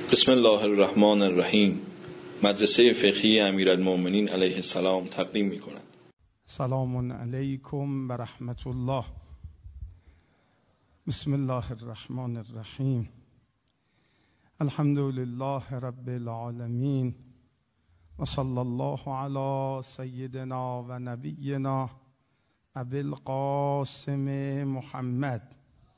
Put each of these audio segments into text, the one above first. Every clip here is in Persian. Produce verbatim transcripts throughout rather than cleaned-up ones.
بسم الله الرحمن الرحیم. مدرسه فقهی امیرالمومنین علیه السلام تقدیم می کند. سلام علیکم و رحمت الله. بسم الله الرحمن الرحیم. الحمد لله رب العالمین و صلی الله علی سیدنا و نبینا ابی القاسم محمد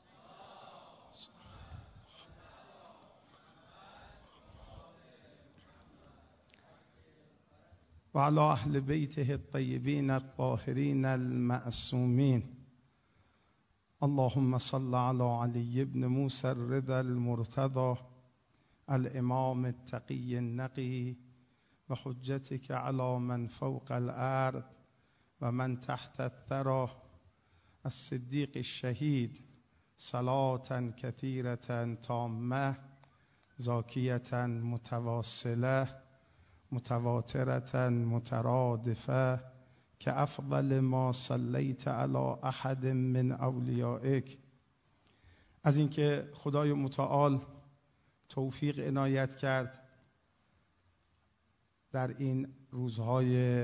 و علی اهل بیته الطیبین الطاهرین المعصومین. اللهم صل علی علی بن موسی الرضا المرتضی الامام التقی النقی و حجتك علی من فوق الارض و من تحت الثری الصدیق الشهید صلاة کثیرة تامة زاکیة متواصله متواترة مترادفة كأفضل ما صلیت علی احد من اولیائک. از اینکه خدای متعال توفیق عنایت کرد در این روزهای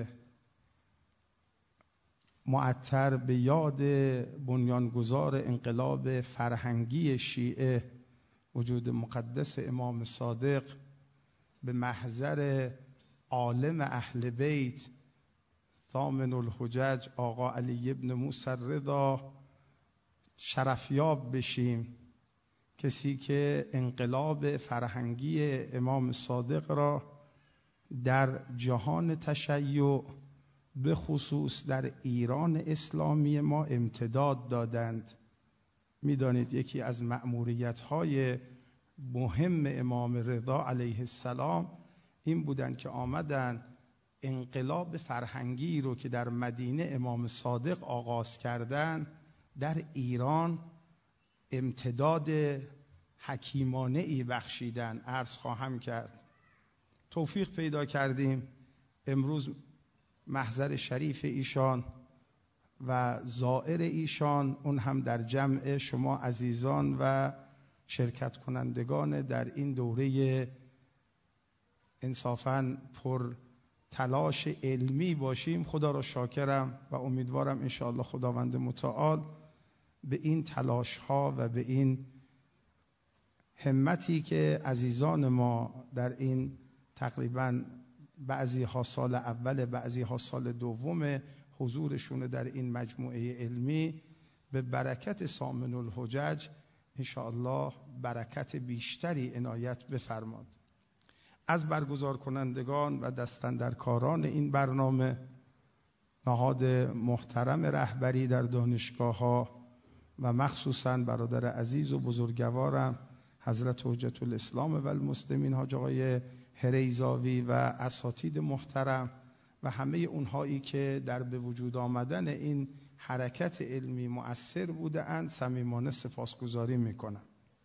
معطر به یاد بنیانگذار انقلاب فرهنگی شیعه وجود مقدس امام صادق به محضر عالم اهل بیت ثامن الحجج آقا علی بن موسی الرضا شرفیاب بشیم، کسی که انقلاب فرهنگی امام صادق را در جهان تشیع به خصوص در ایران اسلامی ما امتداد دادند. میدانید یکی از مأموریت‌های مهم امام رضا علیه السلام این بودن که آمدن انقلاب فرهنگی رو که در مدینه امام صادق آغاز کردن در ایران امتداد حکیمانه ای بخشیدن. عرض خواهم کرد توفیق پیدا کردیم امروز محضر شریف ایشان و زائر ایشان، اون هم در جمع شما عزیزان و شرکت کنندگان در این دوره انصافاً پر تلاش علمی باشیم. خدا را شاکرم و امیدوارم انشاءالله خداوند متعال به این تلاش ها و به این همتی که عزیزان ما در این تقریباً بعضی ها سال اول بعضی ها سال دوم حضورشون در این مجموعه علمی به برکت ثامن الحجج انشاءالله برکت بیشتری عنایت بفرماد. از برگزار کنندگان و دستاندرکاران این برنامه، نهاد محترم رهبری در دانشگاه ها و مخصوصاً برادر عزیز و بزرگوارم حضرت حجت الاسلام و المسلمین حاج آقای هریزاوی و اساتید محترم و همه اونهایی که در به وجود آمدن این حرکت علمی مؤثر بودند صمیمانه سپاسگزاری میکنم.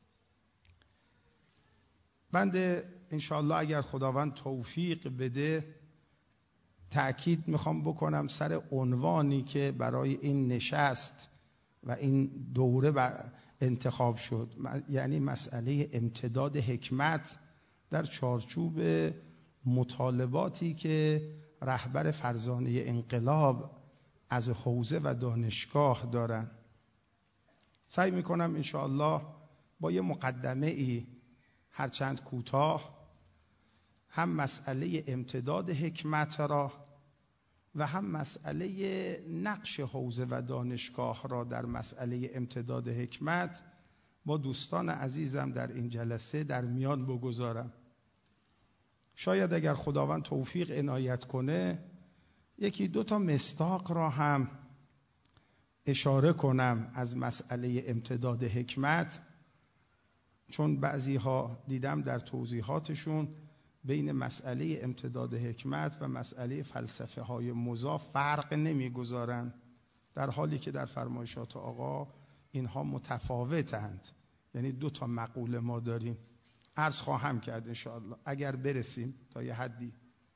بنده انشاءالله اگر خداوند توفیق بده تأکید میخوام بکنم سر عنوانی که برای این نشست و این دوره انتخاب شد، یعنی مسئله امتداد حکمت در چارچوب مطالباتی که رهبر فرزانه انقلاب از حوزه و دانشگاه دارن. سعی میکنم انشاءالله با یه مقدمه ای هرچند کوتاه هم مسئله امتداد حکمت را و هم مسئله نقش حوزه و دانشگاه را در مسئله امتداد حکمت با دوستان عزیزم در این جلسه در میان بگذارم. شاید اگر خداوند توفیق عنایت کنه یکی دو تا مصداق را هم اشاره کنم از مسئله امتداد حکمت، چون بعضی ها دیدم در توضیحاتشون بین مسئله امتداد حکمت و مسئله فلسفه های مضاف فرق نمیگذارند، در حالی که در فرمایشات آقا اینها متفاوتند. یعنی دو تا مقوله ما داریم. عرض خواهم کرد انشاءالله اگر برسیم تا یه حدی.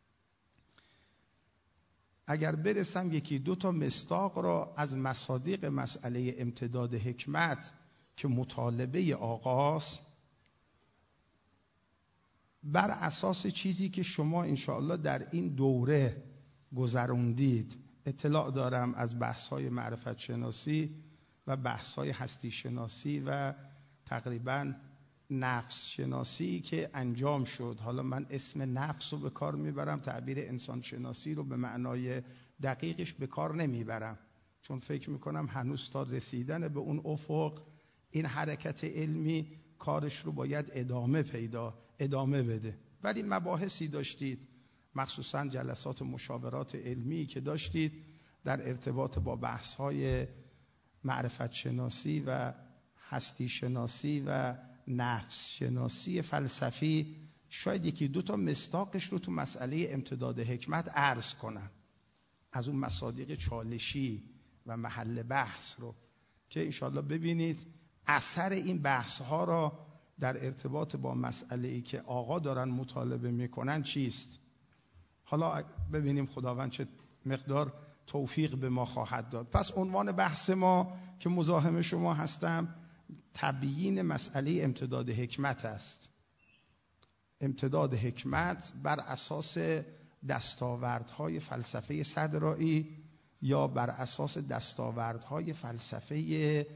اگر برسم یکی دو تا مصداق را از مصادیق مسئله امتداد حکمت که مطالبه آقاست بر اساس چیزی که شما انشاءالله در این دوره گذروندید. اطلاع دارم از بحث‌های معرفت شناسی و بحث‌های هستی شناسی و تقریباً نفس شناسی که انجام شد. حالا من اسم نفس رو به کار میبرم، تعبیر انسان شناسی رو به معنای دقیقش به کار نمیبرم، چون فکر میکنم هنوز تا رسیدن به اون افق این حرکت علمی کارش رو باید ادامه پیدا ادامه بده. ولی مباحثی داشتید، مخصوصا جلسات مشاورات علمی که داشتید در ارتباط با بحث‌های معرفت شناسی و هستی شناسی و نفس شناسی فلسفی، شاید یکی دو تا مصداقش رو تو مسئله امتداد حکمت عرض کنم، از اون مصادیق چالشی و محل بحث رو که انشاءالله ببینید اثر این بحث ها را در ارتباط با مسئله‌ای که آقا دارن مطالبه میکنن چیست. حالا ببینیم خداوند چه مقدار توفیق به ما خواهد داد. پس عنوان بحث ما که مزاحم شما هستم تبیین مسئله امتداد حکمت است. امتداد حکمت بر اساس دستاوردهای فلسفه صدرائی یا بر اساس دستاوردهای فلسفه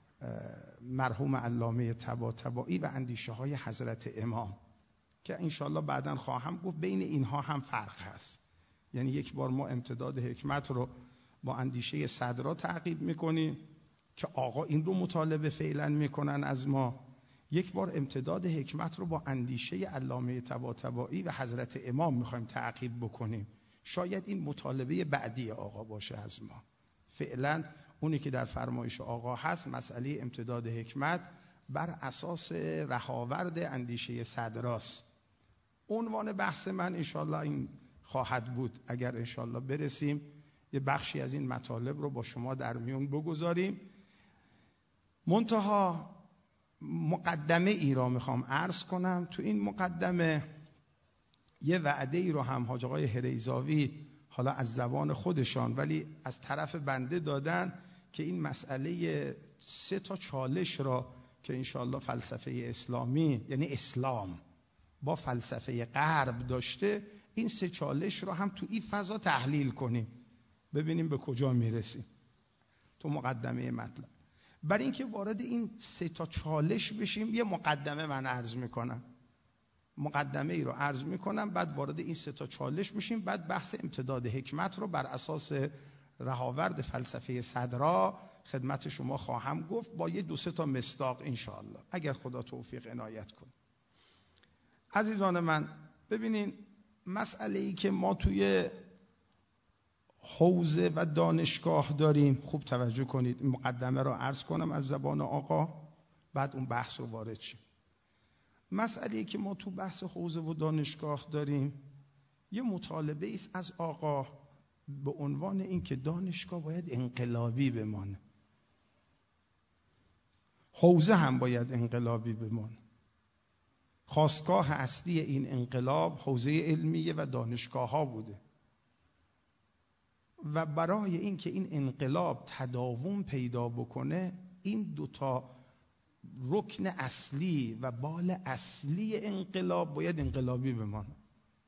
مرحوم علامه طباطبایی و اندیشه های حضرت امام که انشالله بعداً خواهم گفت بین اینها هم فرق هست. یعنی یک بار ما امتداد حکمت رو با اندیشه صدرا تعقیب میکنیم که آقا این رو مطالبه فعلا میکنن از ما، یک بار امتداد حکمت رو با اندیشه علامه طباطبایی و حضرت امام میخوایم تعقیب بکنیم. شاید این مطالبه بعدی آقا باشه از ما. فعلا اونی که در فرمایش آقا هست مسئله امتداد حکمت بر اساس رهاورد اندیشه صدراست. عنوان بحث من انشالله این خواهد بود اگر انشالله برسیم یه بخشی از این مطالب رو با شما در میون بگذاریم. منتها مقدمه ای را میخوام عرض کنم. تو این مقدمه یه وعده ای رو هم حاج آقای هریزاوی حالا از زبان خودشان ولی از طرف بنده دادن که این مسئله سه تا چالش را که انشاءالله فلسفه اسلامی یعنی اسلام با فلسفه غرب داشته، این سه چالش رو هم تو این فضا تحلیل کنیم ببینیم به کجا میرسیم تو مقدمه مطلب. برای اینکه وارد این سه تا چالش بشیم یه مقدمه من عرض میکنم، مقدمه ای رو عرض میکنم، بعد وارد این سه تا چالش میشیم، بعد بحث امتداد حکمت رو بر اساس رهاورد فلسفه صدرا خدمت شما خواهم گفت با یه دو سه تا مصداق انشاءالله اگر خدا توفیق عنایت کنه. عزیزان من ببینین مسئله ای که ما توی حوزه و دانشگاه داریم، خوب توجه کنید، مقدمه رو عرض کنم از زبان آقا بعد اون بحث رو وارد شیم. مسئله ای که ما تو بحث حوزه و دانشگاه داریم یه مطالبه است از آقا به عنوان این که دانشگاه باید انقلابی بمانه، حوزه هم باید انقلابی بمانه. خاستگاه اصلی این انقلاب حوزه علمیه و دانشگاه ها بوده و برای این که این انقلاب تداوم پیدا بکنه این دوتا رکن اصلی و بال اصلی انقلاب باید انقلابی بمانه.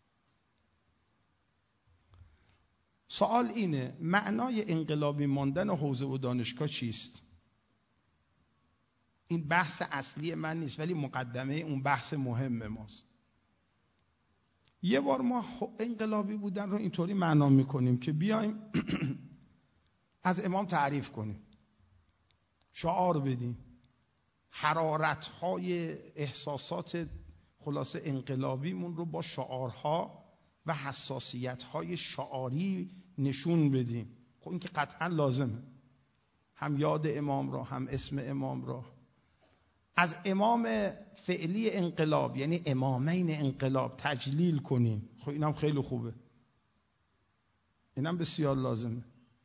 سوال اینه معنای انقلابی ماندن حوزه و دانشگاه چیست؟ این بحث اصلی من نیست ولی مقدمه اون بحث مهم ماست. یه بار ما انقلابی بودن رو اینطوری معنا میکنیم که بیایم از امام تعریف کنیم، شعار بدیم، حرارت‌های احساسات خلاصه انقلابیمون رو با شعارها و حساسیت‌های شعاری نشون بدیم. خب این که قطعا لازمه، هم یاد امام را هم اسم امام را. از امام فعلی انقلاب یعنی امامین انقلاب تجلیل کنیم، خب اینم خیلی خوبه، اینم بسیار لازمه.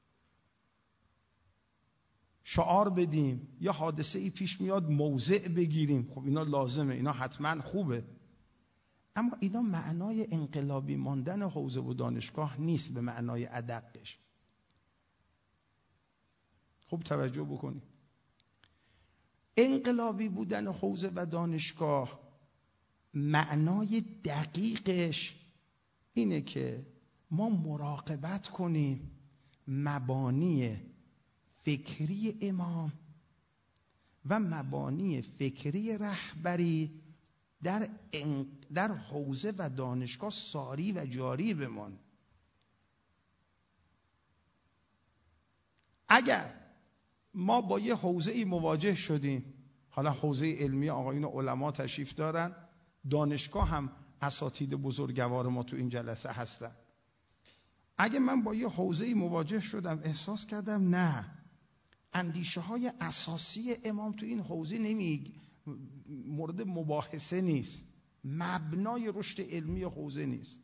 شعار بدیم، یا حادثه ای پیش میاد موضع بگیریم، خب اینا لازمه، اینا حتما خوبه. اما اینا معنای انقلابی ماندن حوزه و دانشگاه نیست به معنای ادقش. خوب توجه بکنید. انقلابی بودن حوزه و دانشگاه معنای دقیقش اینه که ما مراقبت کنیم مبانی فکری امام و مبانی فکری رهبری در در حوزه و دانشگاه ساری و جاری بمان. اگر ما با یه حوزه‌ای مواجه شدیم، حالا حوزه علمی آقایون علما تشریف دارن، دانشگاه هم اساتید بزرگوار ما تو این جلسه هستن. اگه من با یه حوزه‌ای مواجه شدم احساس کردم نه اندیشه های اساسی امام تو این حوزه نمی مورد مباحثه نیست، مبنای رشد علمی حوزه نیست،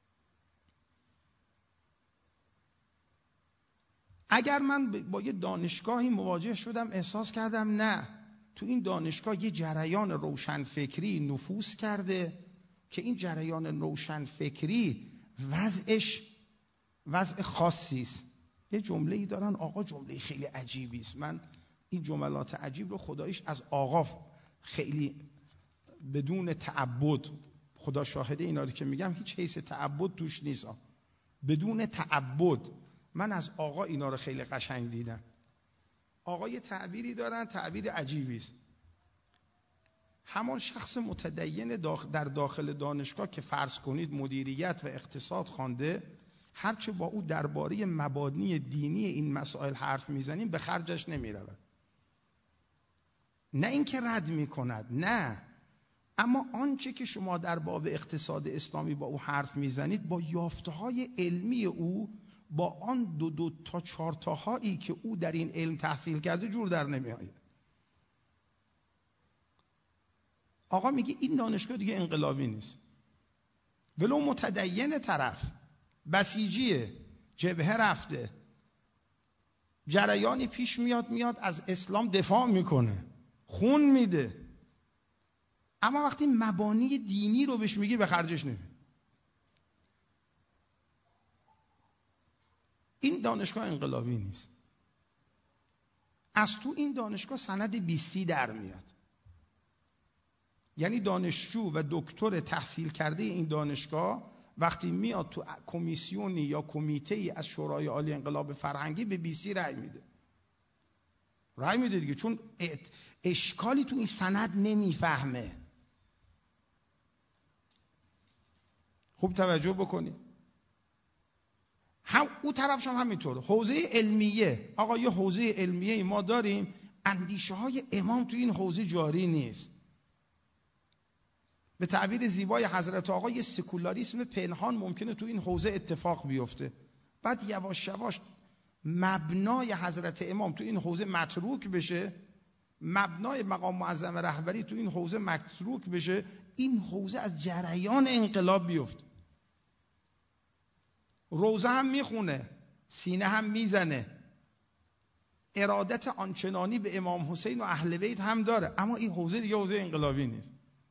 اگر من با یه دانشگاهی مواجه شدم احساس کردم نه تو این دانشگاه یه جریان روشنفکری نفوذ کرده که این جریان روشنفکری وضعش وضع خاصی است. یه جمله‌ای دارن آقا، جمله خیلی عجیبی است، من این جملات عجیب رو خداییش از آقا خیلی بدون تعبد، خدا شاهده اینا رو که میگم هیچ حیث تعبد توش نیست، بدون تعبد من از آقا اینا رو خیلی قشنگ دیدم. آقا یه تعبیری دارن، تعبیر عجیبی است. همان شخص متدین در داخل دانشگاه که فرض کنید مدیریت و اقتصاد خوانده، هرچه با او درباره مبانی دینی این مسائل حرف میزنیم به خرجش نمیرود. نه اینکه رد میکند، نه، اما آنچه که شما در باب اقتصاد اسلامی با او حرف میزنید با یافته‌های علمی او، با آن دو دو تا چهار تاهایی که او در این علم تحصیل کرده جور در نمیآید. آقا میگه این دانشگاه دیگه انقلابی نیست، ولو متدین طرف بسیجیه، جبهه رفته، جریانی پیش میاد میاد از اسلام دفاع میکنه، خون میده، اما وقتی مبانی دینی رو بهش میگی به خرجش نمیده. این دانشگاه انقلابی نیست. از تو این دانشگاه سند بی سی در میاد، یعنی دانشجو و دکتر تحصیل کرده این دانشگاه وقتی میاد تو کمیسیونی یا کمیته‌ای از شورای عالی انقلاب فرهنگی به بی سی رأی میده. رأی میده دیگه، چون اشکالی تو این سند نمیفهمه. خوب توجه بکنید. هم اون طرفش هم همینطوره. حوزه علمیه، آقا یه حوزه علمیه ما داریم، اندیشه های امام تو این حوزه جاری نیست. به تعبیر زیبای حضرت آقا یه سکولاریسم پنهان ممکنه تو این حوزه اتفاق بیفته، بعد یواش یواش مبنای حضرت امام تو این حوزه متروک بشه، مبنای مقام معظم رهبری تو این حوزه متروک بشه، این حوزه از جریان انقلاب بیفته. روزه هم میخونه، سینه هم میزنه، ارادت آنچنانی به امام حسین و اهل بیت هم داره، اما این حوزه دیگه حوزه انقلابی نیست.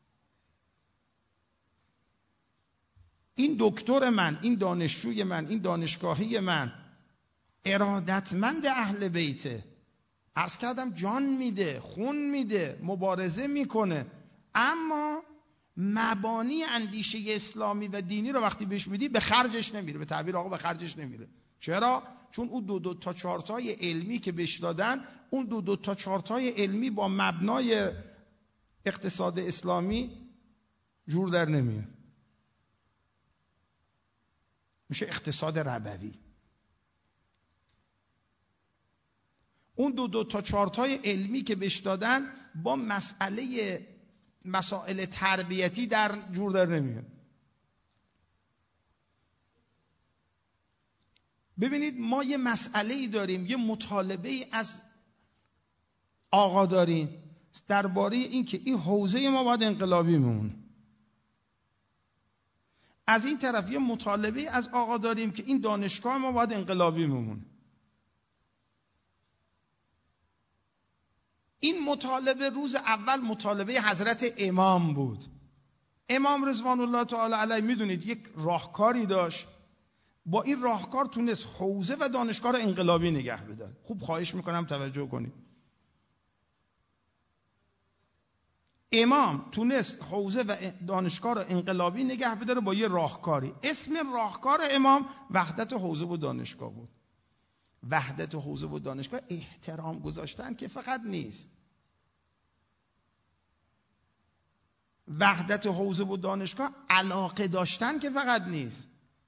این دکتر من، این دانشجوی من، این دانشگاهی من ارادتمند اهل بیته، عرض کردم جان میده، خون میده، مبارزه میکنه، اما مبانی اندیشه اسلامی و دینی رو وقتی بهش میدی به خرجش نمیره. به تعبیر آقا به خرجش نمیره. چرا؟ چون اون دو دو تا چارتای علمی که بهش دادن، اون دو دو تا چارتای علمی با مبنای اقتصاد اسلامی جور در نمیاد، میشه اقتصاد ربوی. اون دو دو تا چارتای علمی که بهش دادن با مسئله مسائل تربیتی در جور در نمیاد. ببینید ما یه مسئله ای داریم، یه مطالبه ای از آقا داریم درباره این که این حوزه ما باید انقلابی بمونه. از این طرف یه مطالبه از آقا داریم که این دانشگاه ما باید انقلابی بمونه. این مطالبه روز اول مطالبه حضرت امام بود. امام رضوان الله تعالی علیه میدونید یک راهکاری داشت، با این راهکار تونست حوزه و دانشگاه رو انقلابی نگه بداره. خوب خواهش میکنم توجه کنید. امام تونست حوزه و دانشگاه رو انقلابی نگه بداره با یه راهکاری. اسم راهکار امام وحدت حوزه و دانشگاه بود. وحدت حوزه و دانشگاه احترام گذاشتن که فقط نیست، وحدت حوزه و دانشگاه علاقه داشتن که فقط نیست.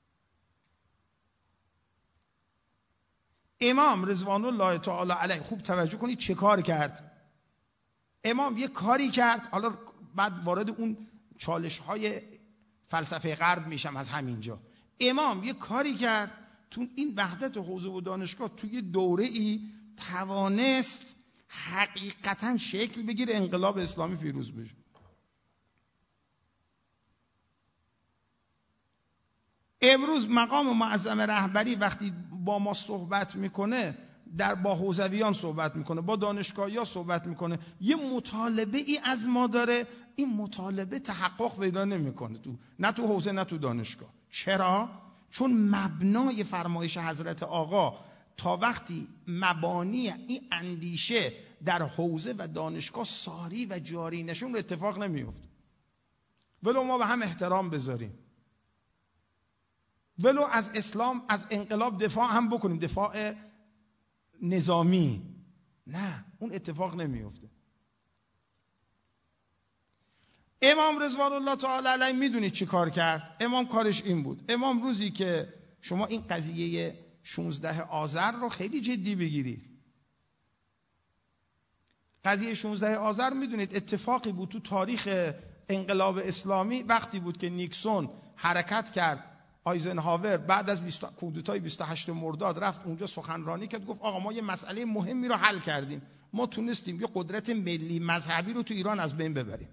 امام رضوان الله تعالی علیه، خوب توجه کنید چه کار کرد. امام یه کاری کرد، حالا بعد وارد اون چالش های فلسفه غرب میشم از همینجا. امام یه کاری کرد تو این وحدت حوزه و دانشگاه توی دوره ای توانست حقیقتا شکل بگیره، انقلاب اسلامی پیروز بشه. امروز مقام معظم رهبری وقتی با ما صحبت میکنه، در با حوزویان صحبت میکنه، با دانشگاهی‌ها صحبت میکنه، یه مطالبه ای از ما داره، این مطالبه تحقق پیدا نمیکنه تو نه تو حوزه نه تو دانشگاه. چرا؟ چون مبنای فرمایش حضرت آقا تا وقتی مبانی این اندیشه در حوزه و دانشگاه ساری و جاری نشون رو اتفاق نمیفته. ولو ما به هم احترام بذاریم، ولو از اسلام از انقلاب دفاع هم بکنیم، دفاع نظامی، نه، اون اتفاق نمیفته. امام رضوان الله تعالی علیه میدونید چی کار کرد؟ امام کارش این بود. امام روزی که شما این قضیه شانزده آذر رو خیلی جدی بگیرید، قضیه شانزده آذر میدونید اتفاقی بود تو تاریخ انقلاب اسلامی، وقتی بود که نیکسون حرکت کرد، آیزنهاور بعد از کودتای بیست و هشتم مرداد رفت اونجا سخنرانی کرد، گفت آقا ما یه مسئله مهمی رو حل کردیم، ما تونستیم یه قدرت ملی مذهبی رو تو ایران از بین ببریم،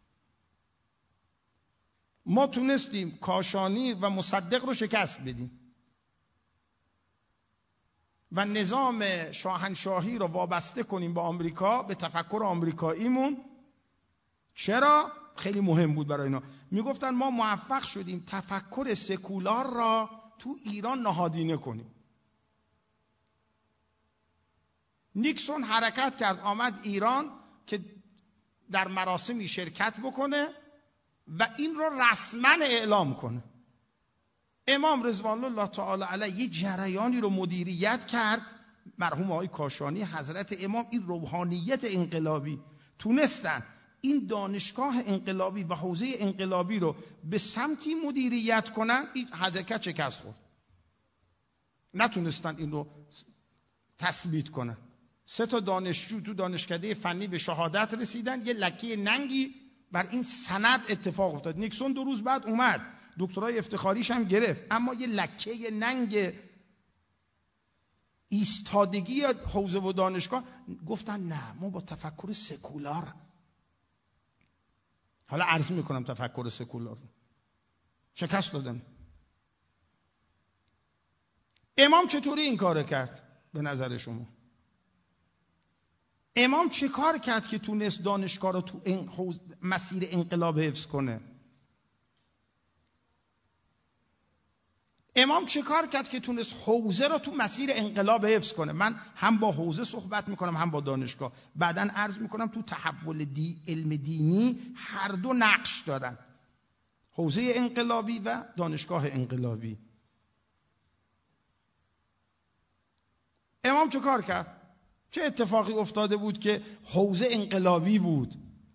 ما تونستیم کاشانی و مصدق رو شکست بدیم و نظام شاهنشاهی رو وابسته کنیم با آمریکا، به تفکر آمریکاییمون. چرا؟ خیلی مهم بود برای اینا. میگفتن ما موفق شدیم تفکر سکولار را تو ایران نهادینه کنیم. نیکسون حرکت کرد، آمد ایران که در مراسمی شرکت بکنه و این رو رسما اعلام کنه. امام رضوان الله تعالی علیه یه جریانی رو مدیریت کرد، مرحوم آقای کاشانی حضرت امام، این روحانیت انقلابی تونستن این دانشگاه انقلابی و حوزه انقلابی رو به سمتی مدیریت کنن، این حرکت شکست خورد، نتونستن این رو تثبیت کنن. سه تا دانشجو تو دانشکده فنی به شهادت رسیدن، یه لکه ننگی بر این سند اتفاق افتاد. نیکسون دو روز بعد اومد دکترای افتخاریش هم گرفت، اما یه لکه ننگ ایستادگی حوزه و دانشگاه، گفتن نه ما با تفکر سکولار، حالا عرض میکنم تفکر سکولار، شکست دادن. امام چطوری این کار کرد به نظر شما؟ امام چه کار کرد که تونست دانشگاه رو تو این مسیر انقلاب حفظ کنه؟ امام چه کار کرد که تونست حوزه رو تو مسیر انقلاب حفظ کنه؟ من هم با حوزه صحبت میکنم هم با دانشگاه. بعداً عرض میکنم تو تحول دی علم دینی هر دو نقش دارن، حوزه انقلابی و دانشگاه انقلابی. امام چه کار کرد؟ چه اتفاقی افتاده بود که حوزه انقلابی بود؟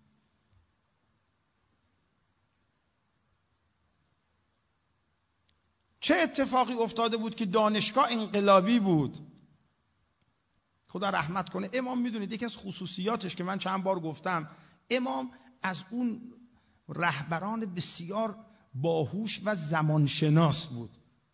چه اتفاقی افتاده بود که دانشگاه انقلابی بود؟ خدا رحمت کنه امام، میدونید یکی از خصوصیاتش که من چند بار گفتم، امام از اون رهبران بسیار باهوش و زمانشناس بود.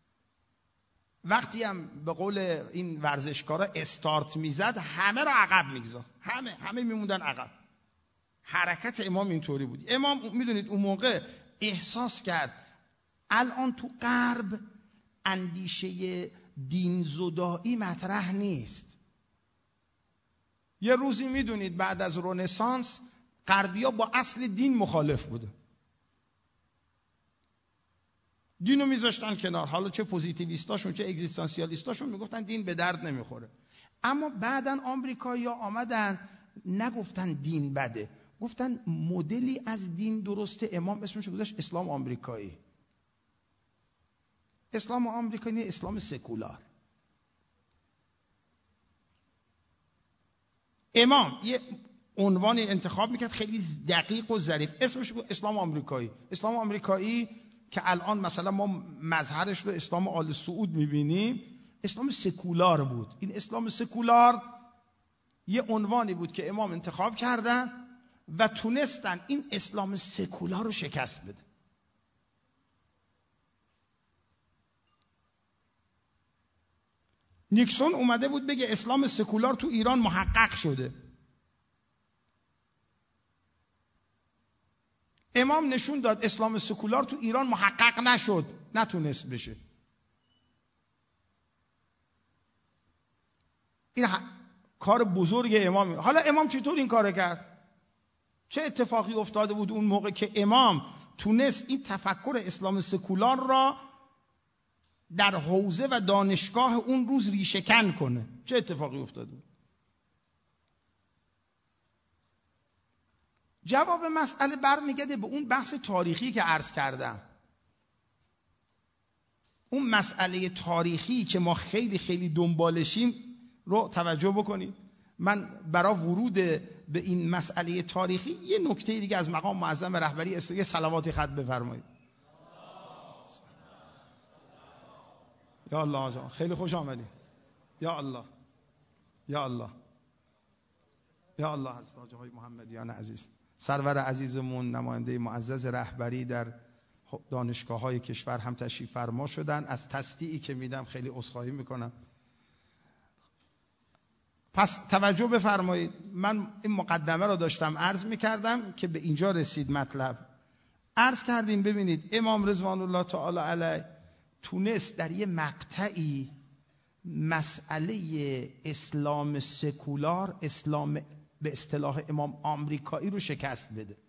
وقتی هم به قول این ورزشکارا استارت میزد همه رو عقب میگذاشت، همه همه میموندن عقب. حرکت امام اینطوری بود. امام میدونید اون موقع احساس کرد الان تو غرب اندیشه دین زدایی مطرح نیست. یه روزی میدونید بعد از رنسانس غربی‌ها با اصل دین مخالف بوده، دینو میذاشتن کنار، حالا چه پوزیتیویستاشون چه اگزیستانسیالیستاشون میگفتن دین به درد نمیخوره. اما بعدن آمریکایی‌ها آمدن نگفتن دین بده، گفتن مدلی از دین درسته. امام اسمش گذاشت اسلام آمریکایی. اسلام آمریکایی نه، اسلام سکولار. امام یه عنوان انتخاب میکرد خیلی دقیق و ظریف، اسمش بود اسلام آمریکایی. اسلام آمریکایی که الان مثلا ما مظهرش رو اسلام آل سعود میبینیم، اسلام سکولار بود. این اسلام سکولار یه عنوانی بود که امام انتخاب کردن و تونستن این اسلام سکولار رو شکست بده. نیکسون اومده بود بگه اسلام سکولار تو ایران محقق شده. امام نشون داد اسلام سکولار تو ایران محقق نشد، نتونست بشه. این کار بزرگ امام. حالا امام چطور این کار کرد؟ چه اتفاقی افتاده بود اون موقع که امام تونست این تفکر اسلام سکولار را در حوزه و دانشگاه اون روز ریشه‌کن کنه؟ چه اتفاقی افتاده بود؟ جواب مسئله برمیگرده به اون بحث تاریخی که عرض کردم. اون مسئله تاریخی که ما خیلی خیلی دنبالشیم رو توجه بکنید. من برای ورود به این مسئله تاریخی یه نکته دیگه از مقام معظم رهبری اسلامی صلواتی خط بفرمایید. یا الله آجا خیلی خوش آمدی. یا الله یا الله یا الله حضرت های محمدیان عزیز، سرور عزیزمون نماینده معزز رهبری در دانشگاه های کشور هم تشریف فرما شدن. از تصدیعی که میدم خیلی عذرخواهی میکنم. پس توجه بفرمایید، من این مقدمه را داشتم عرض میکردم که به اینجا رسید مطلب. عرض کردیم ببینید امام رضوان الله تعالی علیه تونست در یه مقطعی مسئله اسلام سکولار، اسلام به اصطلاح امام آمریکایی رو شکست بده.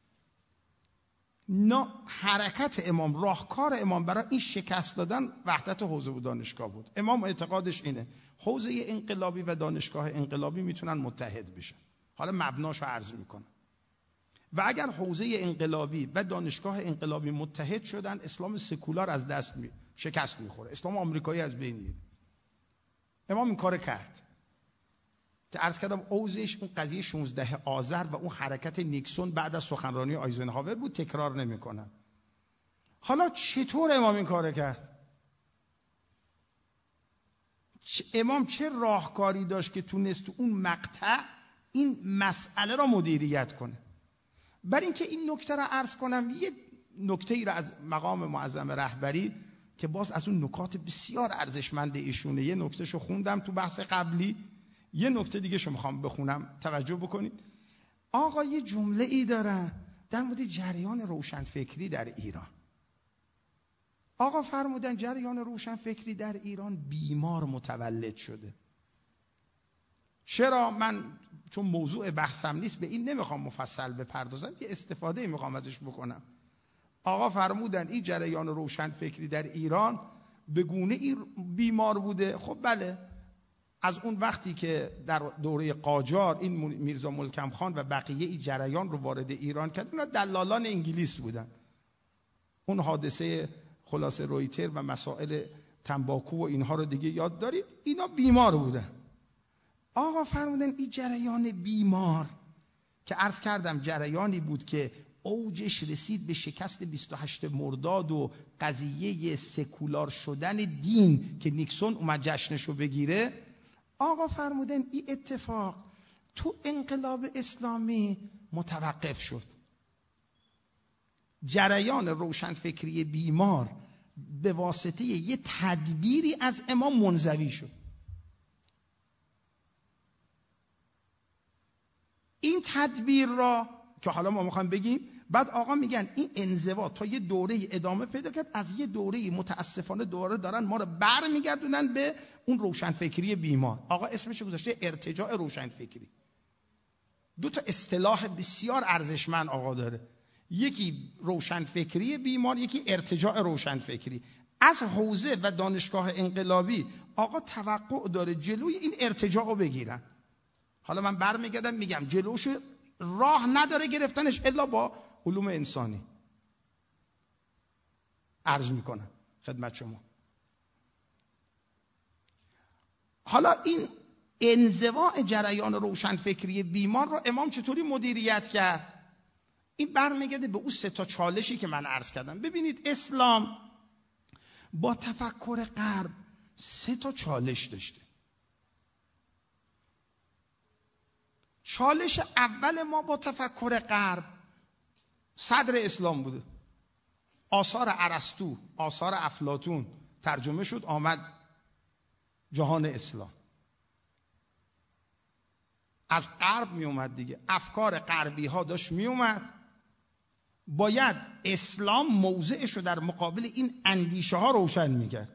نه حرکت امام، راهکار امام برای این شکست دادن وحدت حوزه و دانشگاه بود. امام اعتقادش اینه حوزه انقلابی و دانشگاه انقلابی میتونن متحد بشن. حالا مبناشو عرض میکنم. و اگر حوزه انقلابی و دانشگاه انقلابی متحد شدن، اسلام سکولار از دست می شکست میخوره، اسلام آمریکایی از بین میره. امام این کار کرد که عرض کردم اوزش اون قضیه شانزده آذر و اون حرکت نیکسون بعد از سخنرانی آیزنهاور بود، تکرار نمیکنم. حالا چطور امام این کار کرد؟ امام چه راهکاری داشت که تونست اون مقطع این مسئله را مدیریت کنه؟ بر اینکه این نکته را عرض کنم، یه نکته ای را از مقام معظم رهبری که باز از اون نکات بسیار ارزشمند ایشونه، یه نکتهشو خوندم تو بحث قبلی، یه نکته دیگه شو میخوام بخونم، توجه بکنید. آقا یه جمله ای دارن در مورد جریان روشنفکری در ایران. آقا فرمودن جریان روشنفکری در ایران بیمار متولد شده. چرا؟ من چون موضوع بحثم نیست به این نمیخوام مفصل بپردازم، یه استفاده میخوام ازش بکنم. آقا فرمودن این جریان روشنفکری در ایران به گونه ای بیمار بوده. خب بله، از اون وقتی که در دوره قاجار این میرزا ملکم خان و بقیه این جریان رو وارد ایران کرد، اونا دلالان انگلیس بودن. اون حادثه خلاصه رویتر و مسائل تنباکو و اینها رو دیگه یاد دارید، اینا بیمار بودن. آقا فرمودن این جریان بیمار که عرض کردم جریانی بود که اوجش رسید به شکست بیست و هشت مرداد و قضیه سکولار شدن دین که نیکسون اومد جشنشو بگیره. آقا فرمودن این اتفاق تو انقلاب اسلامی متوقف شد. جریان روشنفکری بیمار به واسطه یه تدبیری از امام منزوی شد. این تدبیر را که حالا ما میخوایم بگیم، بعد آقا میگن این انزوا تا یه دوره ادامه پیدا کرد، از یه دوره متاسفانه دوره دارن ما رو بر میگردونن به اون روشنفکری بیمار. آقا اسمش گذاشته ارتجاع روشنفکری. دو تا اصطلاح بسیار ارزشمند آقا داره، یکی روشنفکری بیمار، یکی ارتجاع روشنفکری. از حوزه و دانشگاه انقلابی آقا توقع داره جلوی این ارتجاع رو بگیرن. حالا من برمیگردم میگم جلوشو راه نداره گرفتنش الا با علوم انسانی. عرض میکنم خدمت شما. حالا این انزواء جریان روشنفکری بیمار رو امام چطوری مدیریت کرد؟ این برمیگرده به اون سه تا چالشی که من عرض کردم. ببینید اسلام با تفکر غرب سه تا چالش داشته. چالش اول ما با تفکر غرب صدر اسلام بوده. آثار ارسطو، آثار افلاطون ترجمه شد آمد جهان اسلام. از غرب می اومد دیگه، افکار غربی ها داشت می اومد، باید اسلام موضعش رو در مقابل این اندیشه ها روشن می کرد.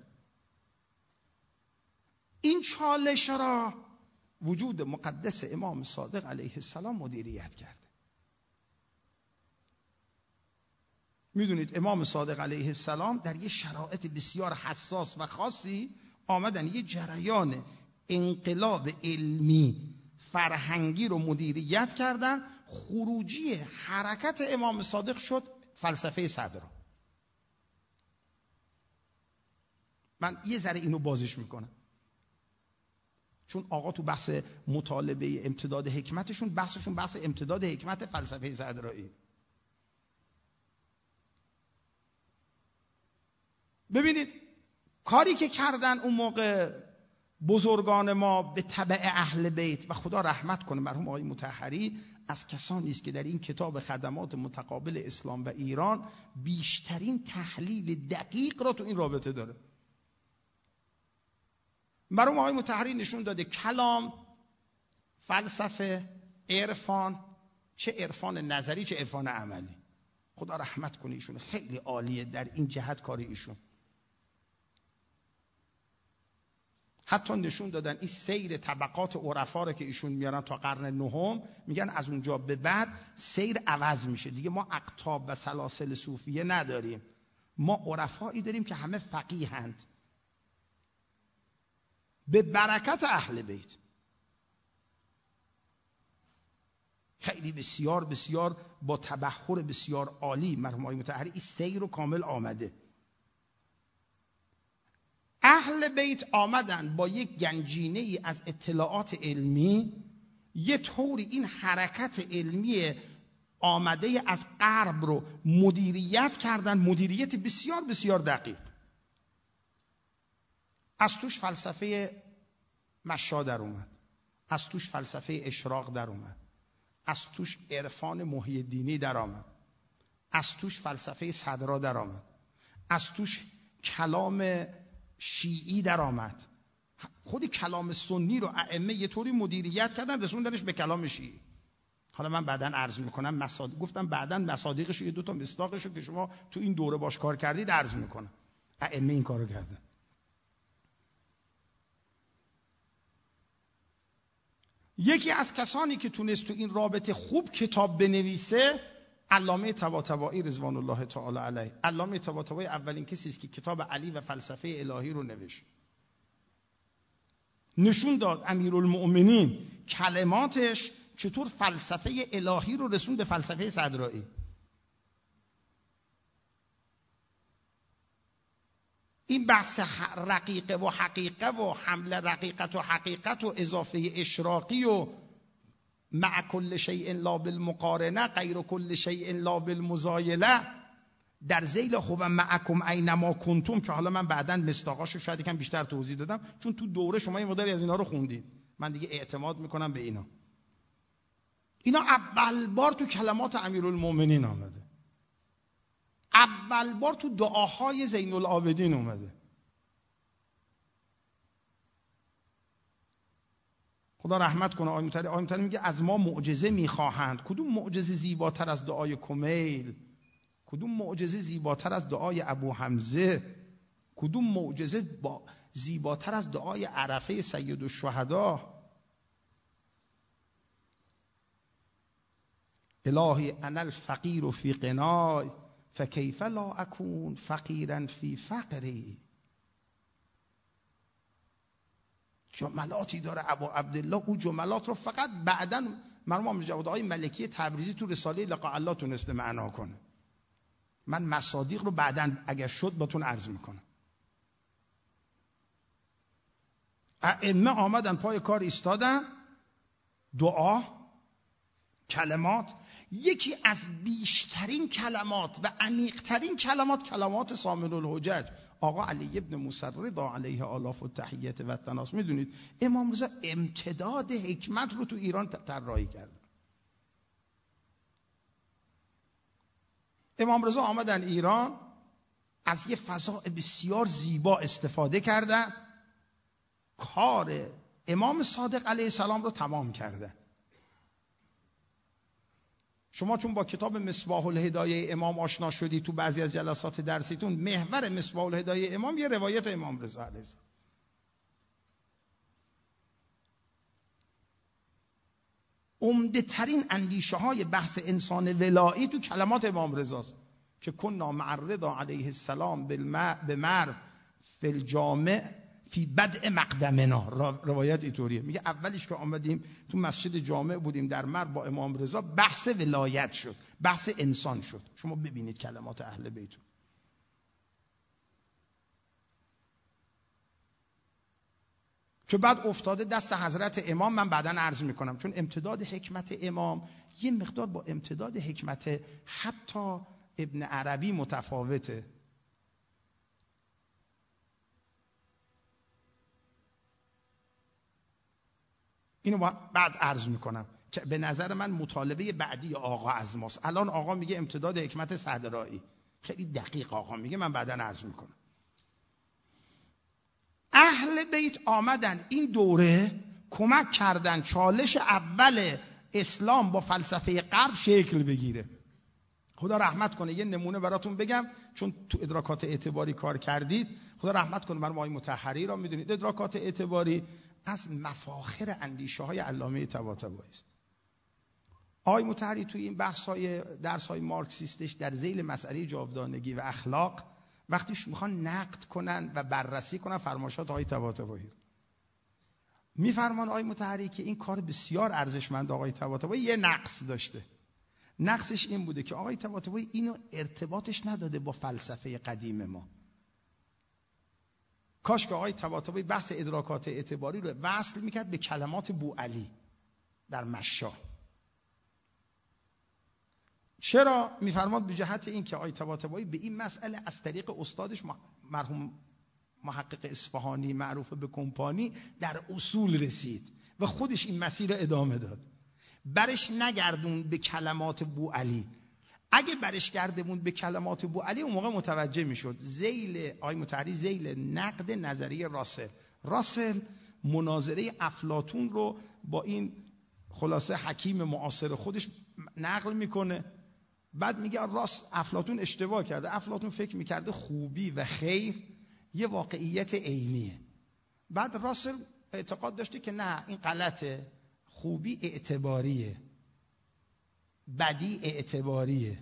این چالش را وجود مقدس امام صادق علیه السلام مدیریت کرده. میدونید امام صادق علیه السلام در یه شرایط بسیار حساس و خاصی آمدن یه جریان انقلاب علمی فرهنگی رو مدیریت کردن. خروجی حرکت امام صادق شد فلسفه صدرا. من یه ذره اینو بازش میکنم چون آقا تو بحث مطالبه امتداد حکمتشون بحثشون بحث امتداد حکمت فلسفه صدرایی. ببینید کاری که کردن اون موقع بزرگان ما به تبع اهل بیت و خدا رحمت کنه مرحوم آقای مطهری، از کسانی است که در این کتاب خدمات متقابل اسلام و ایران بیشترین تحلیل دقیق را تو این رابطه داره. مرحوم آقای مطهری نشون داده کلام، فلسفه، عرفان، چه عرفان نظری چه عرفان عملی. خدا رحمت کنه ایشون، خیلی عالیه در این جهت کاری ایشون. حتی نشون دادن این سیر طبقات عرفا رو که ایشون میارن تا قرن نهم، میگن از اونجا به بعد سیر عوض میشه دیگه. ما اقطاب و سلاسل صوفیه نداریم، ما عرفایی داریم که همه فقیهند به برکت اهل بیت. خیلی بسیار بسیار با تبحر بسیار عالی مرحوم آقای مطهری این سیر رو کامل آمده. اهل بیت آمدن با یک گنجینه ای از اطلاعات علمی، یه طوری این حرکت علمی آمده از غرب رو مدیریت کردن، مدیریت بسیار بسیار دقیق. از توش فلسفه مشا در اومد، از توش فلسفه اشراق در اومد، از توش عرفان محی الدینی در آمد، از توش فلسفه صدرا در آمد، از توش کلام شیعی در آمد. خود کلام سنی رو ائمه یه طوری مدیریت کردن رسوندنش به کلام شیعی. حالا من بعداً عرض میکنم مصادیق، گفتم بعداً مصادیقش یه دو تا مصداقش رو که شما تو این دوره باش کار کردید عرض میکنم. ائمه این کارو کردن. یکی از کسانی که تونست تو این رابطه خوب کتاب بنویسه علامه طباطبایی رضوان الله تعالی علیه. علامه طباطبایی اولین کسی است که کتاب علی و فلسفه الهی رو نوشت. نشون داد امیرالمؤمنین کلماتش چطور فلسفه الهی رو رسون به فلسفه صدرایی. این بحث رقیقه و حقیقه و حمل رقیقت و حقیقت و اضافه اشراقی و مع کل شیء لا بالمقارنه غیر کل شیء لا بالمزایله در ذیل هو معکم اینما کنتم که حالا من بعداً مصداقاشو شاید یکم بیشتر توضیح دادم چون تو دوره شما یه مقداری از اینا رو خوندید. من دیگه اعتماد میکنم به اینا. اینا اول بار تو کلمات امیرالمؤمنین آمده، اول بار تو دعاهای زین العابدین اومده. خدا رحمت کنه آقای مطهری. آقای مطهری میگه از ما معجزه میخواهند. کدوم معجزه زیباتر از دعای کمیل؟ کدوم معجزه زیباتر از دعای ابو حمزه؟ کدوم معجزه با زیباتر از دعای عرفه سید الشهدا؟ الهی انا الفقیر فی غنای فکیف لا اکون فقیرا فی فقری. جملاتی داره ابو عبدالله، او جملات رو فقط بعداً مرحوم امام جواد آقای ملکی تبریزی تو رساله لقاء الله تونسته معنا کنه. من مصادیق رو بعداً اگر شد باتون عرض میکنم. ائمه آمدن پای کار ایستادن، دعا، کلمات. یکی از بیشترین کلمات و عمیق‌ترین کلمات کلمات سامن الحجج آقا علی ابن موسی رضا علیه آلاف التحیات و التناس. میدونید امام رضا امتداد حکمت رو تو ایران طراحی کرد. امام رضا آمدن ایران، از یه فضا بسیار زیبا استفاده کردن، کار امام صادق علیه السلام رو تمام کردن. شما چون با کتاب مصباح الهدایه امام آشنا شدی تو بعضی از جلسات درسیتون، محور مصباح الهدایه امام یه روایت امام رضا علیه السلام. عمده ترین اندیشه های بحث انسان ولایی تو کلمات امام رضاست که کنا مع الرضا علیه السلام بمرو فی الجامع فی بدء مقدمنا. روایت اینطوریه، میگه اولیش که آمدیم تو مسجد جامع بودیم در مرو با امام رضا، بحث ولایت شد، بحث انسان شد. شما ببینید کلمات اهل بیت. که بعد افتاده دست حضرت امام. من بعداً عرض میکنم چون امتداد حکمت امام یه مقدار با امتداد حکمت حتی ابن عربی متفاوته. اینو بعد عرض میکنم که به نظر من مطالبه بعدی آقا از ماست. الان آقا میگه امتداد حکمت صدرایی، خیلی دقیق آقا میگه، من بعداً عرض میکنم. اهل بیت آمدن این دوره کمک کردن چالش اول اسلام با فلسفه غرب شکل بگیره. خدا رحمت کنه یه نمونه براتون بگم چون تو ادراکات اعتباری کار کردید. خدا رحمت کنه مرحوم آقای مطهری را میدونید. ادراکات اعتباری از مفاخر اندیشه های علامه طباطبایی است. آقای مطهری توی این بحث های درس های مارکسیستش در ذیل مسئله جاودانگی و اخلاق وقتیش میخوان نقد کنن و بررسی کنن فرمایشات آقای طباطبایی، میفرمان آقای مطهری که این کار بسیار ارزشمند آقای طباطبایی یه نقص داشته. نقصش این بوده که آقای طباطبایی اینو ارتباطش نداده با فلسفه قدیم ما. کاش که آقای طباطبایی بحث ادراکات اعتباری رو وصل میکرد به کلمات بوعلی در مشا. چرا؟ میفرماد به جهت این که آقای طباطبایی به این مسئله از طریق استادش مرحوم محقق اصفهانی معروف به کمپانی در اصول رسید و خودش این مسیر ادامه داد. برش نگردون به کلمات بوعلی. اگه برش گردمون به کلمات بوعلی اون موقع متوجه میشد. ذیل آقای مطهری ذیل نقد نظریه راسل. راسل مناظره افلاطون رو با این خلاصه حکیم معاصر خودش نقل میکنه. بعد میگه راست افلاطون اشتباه کرده. افلاطون فکر میکرده خوبی و خیر یه واقعیت عینیه. بعد راسل اعتقاد داشته که نه این غلطه، خوبی اعتباریه، بدی اعتباریه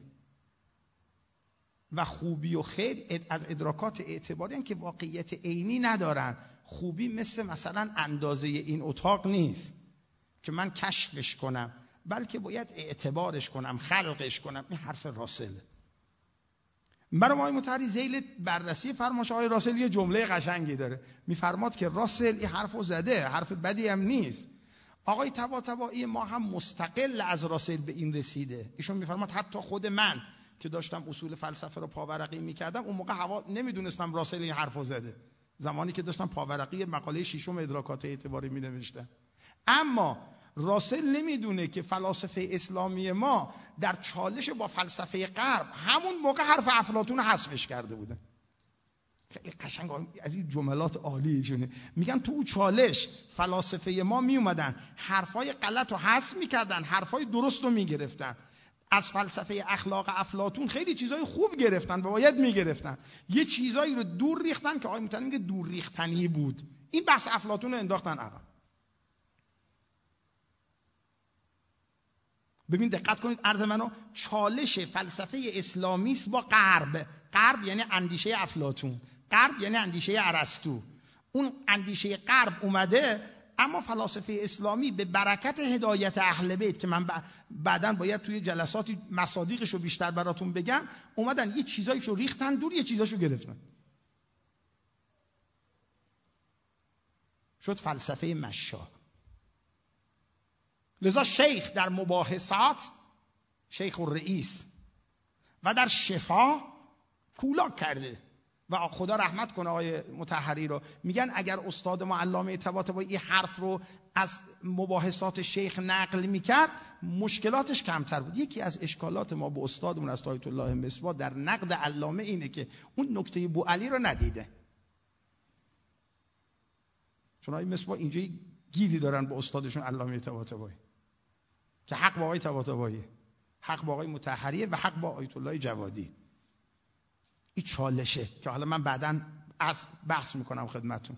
و خوبی و خیر از ادراکات اعتباری هستند که واقعیت عینی ندارن. خوبی مثل مثلا اندازه این اتاق نیست که من کشفش کنم، بلکه باید اعتبارش کنم، خلقش کنم. این حرف راسل. برای آقای مطهری ذیل بررسی فرمایش آقای راسل یه جمله قشنگی داره. میفرماد که راسل این حرفو زده، حرف بدی هم نیست. آقای طباطبایی ما هم مستقل از راسل به این رسیده. ایشون میفرماد حتی خود من که داشتم اصول فلسفه رو پاورقی میکردم اون موقع هوا نمیدونستم راسل این حرفو زده، زمانی که داشتم پاورقی مقاله ششم ادراکات اعتباری مینوشتم. اما راسل نمیدونه که فلاسفه اسلامی ما در چالش با فلسفه غرب همون موقع حرف افلاطون حذفش کرده بودن. خیلی قشنگ از این جملات عالیشونه. میگن تو چالش فلاسفه ما می اومدن حرفای غلط رو حذف میکردن، حرفای درست رو میگرفتن. از فلسفه اخلاق افلاطون خیلی چیزای خوب گرفتن و باید میگرفتن. یه چیزایی رو دور ریختن که آقای مطهری میگه دور ریختنی بود. این بحث افلاطون رو انداختن عقب. ببین دقت کنید عرض منو، چالش فلسفه اسلامی است با غرب. غرب یعنی اندیشه افلاطون، غرب یعنی اندیشه ارسطو. اون اندیشه غرب اومده اما فلاسفه اسلامی به برکت هدایت اهل بیت که من بعداً باید توی جلساتی مصادیقشو بیشتر براتون بگم، اومدن یه چیزایشو ریختن دور، یه چیزاشو گرفتن، شد فلسفه مشا. لذا شیخ در مباحثات، شیخ الرئیس، و در شفا کولاک کرده و خدا رحمت کنه آقای مطهری رو. میگن اگر استاد ما علامه طباطبایی این حرف رو از مباحثات شیخ نقل میکرد مشکلاتش کمتر بود. یکی از اشکالات ما به استادمون از آیت الله مصباح در نقد علامه اینه که اون نکته بوعلی رو ندیده. چون آقای مصباح اینجایی گیری دارن به استادشون علامه طباطبایی که حق با آقای طباطبایی، حق با آقای مطهریه و حق با آیت الله جوادی. این چالشه که حالا من بعداً از بحث میکنم خدمتون.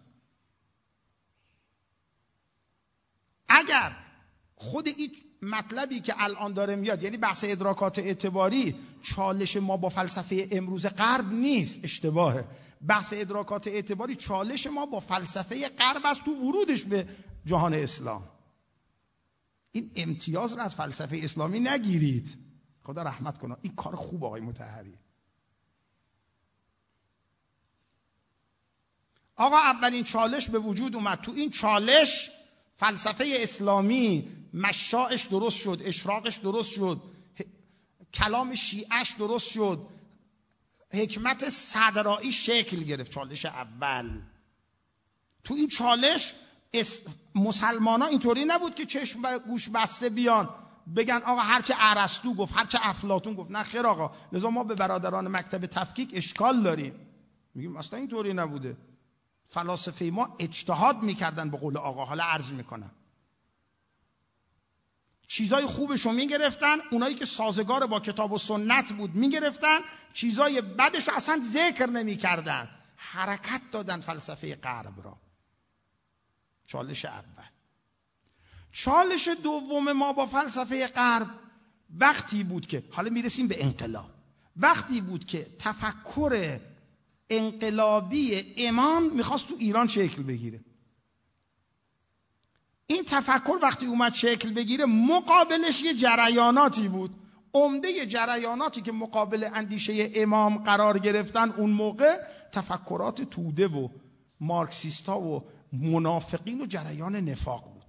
اگر خود این مطلبی که الان داره میاد، یعنی بحث ادراکات اعتباری، چالش ما با فلسفه امروز غرب نیست، اشتباهه. بحث ادراکات اعتباری چالش ما با فلسفه غرب است تو ورودش به جهان اسلام. این امتیاز رو از فلسفه اسلامی نگیرید، خدا رحمت کنه. این کار خوب آقای مطهری. آقا اولین چالش به وجود اومد، تو این چالش فلسفه اسلامی مشاعش درست شد، اشراقش درست شد، کلام شیعش درست شد، حکمت صدرایی شکل گرفت. چالش اول. تو این چالش مسلمان ها اینطوری نبود که چشم و گوش بسته بیان بگن آقا هر که ارسطو گفت، هر که افلاطون گفت. نه خیر آقا. لذا ما به برادران مکتب تفکیک اشکال داریم، میگیم اصلا اینطوری نبوده. فلاسفه ما اجتهاد میکردن به قول آقا. حالا عرض میکنم چیزای خوبشو میگرفتن، اونایی که سازگار با کتاب و سنت بود میگرفتن، چیزای بدشو اصلا ذکر نمیکردن، حرکت دادن فلسفه غرب را. چالش اول. چالش دوم ما با فلسفه غرب وقتی بود که، حالا میرسیم به انقلاب، وقتی بود که تفکر انقلابی امام میخواست تو ایران شکل بگیره. این تفکر وقتی اومد شکل بگیره مقابلش یه جریاناتی بود. عمده جریاناتی که مقابل اندیشه امام قرار گرفتن اون موقع تفکرات توده و مارکسیستا و منافقین و جریان نفاق بود.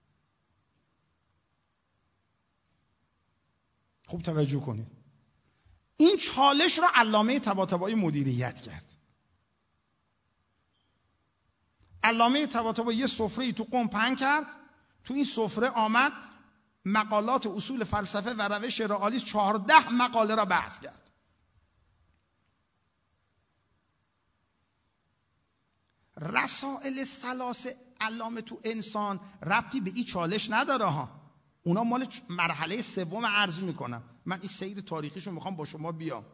خوب توجه کنید. این چالش را علامه طباطبایی مدیریت کرد. علامه طباطبایی یه سفره‌ای تو قم پهن کرد. تو این سفره آمد مقالات اصول فلسفه و روش رئالیسم چهارده مقاله را بحث کرد. رسائل ثلاث علامه تو انسان ربطی به این چالش نداره ها. اونا مال مرحله سوم عرض میکنم. من این سیر تاریخیشو میخوام با شما بیام.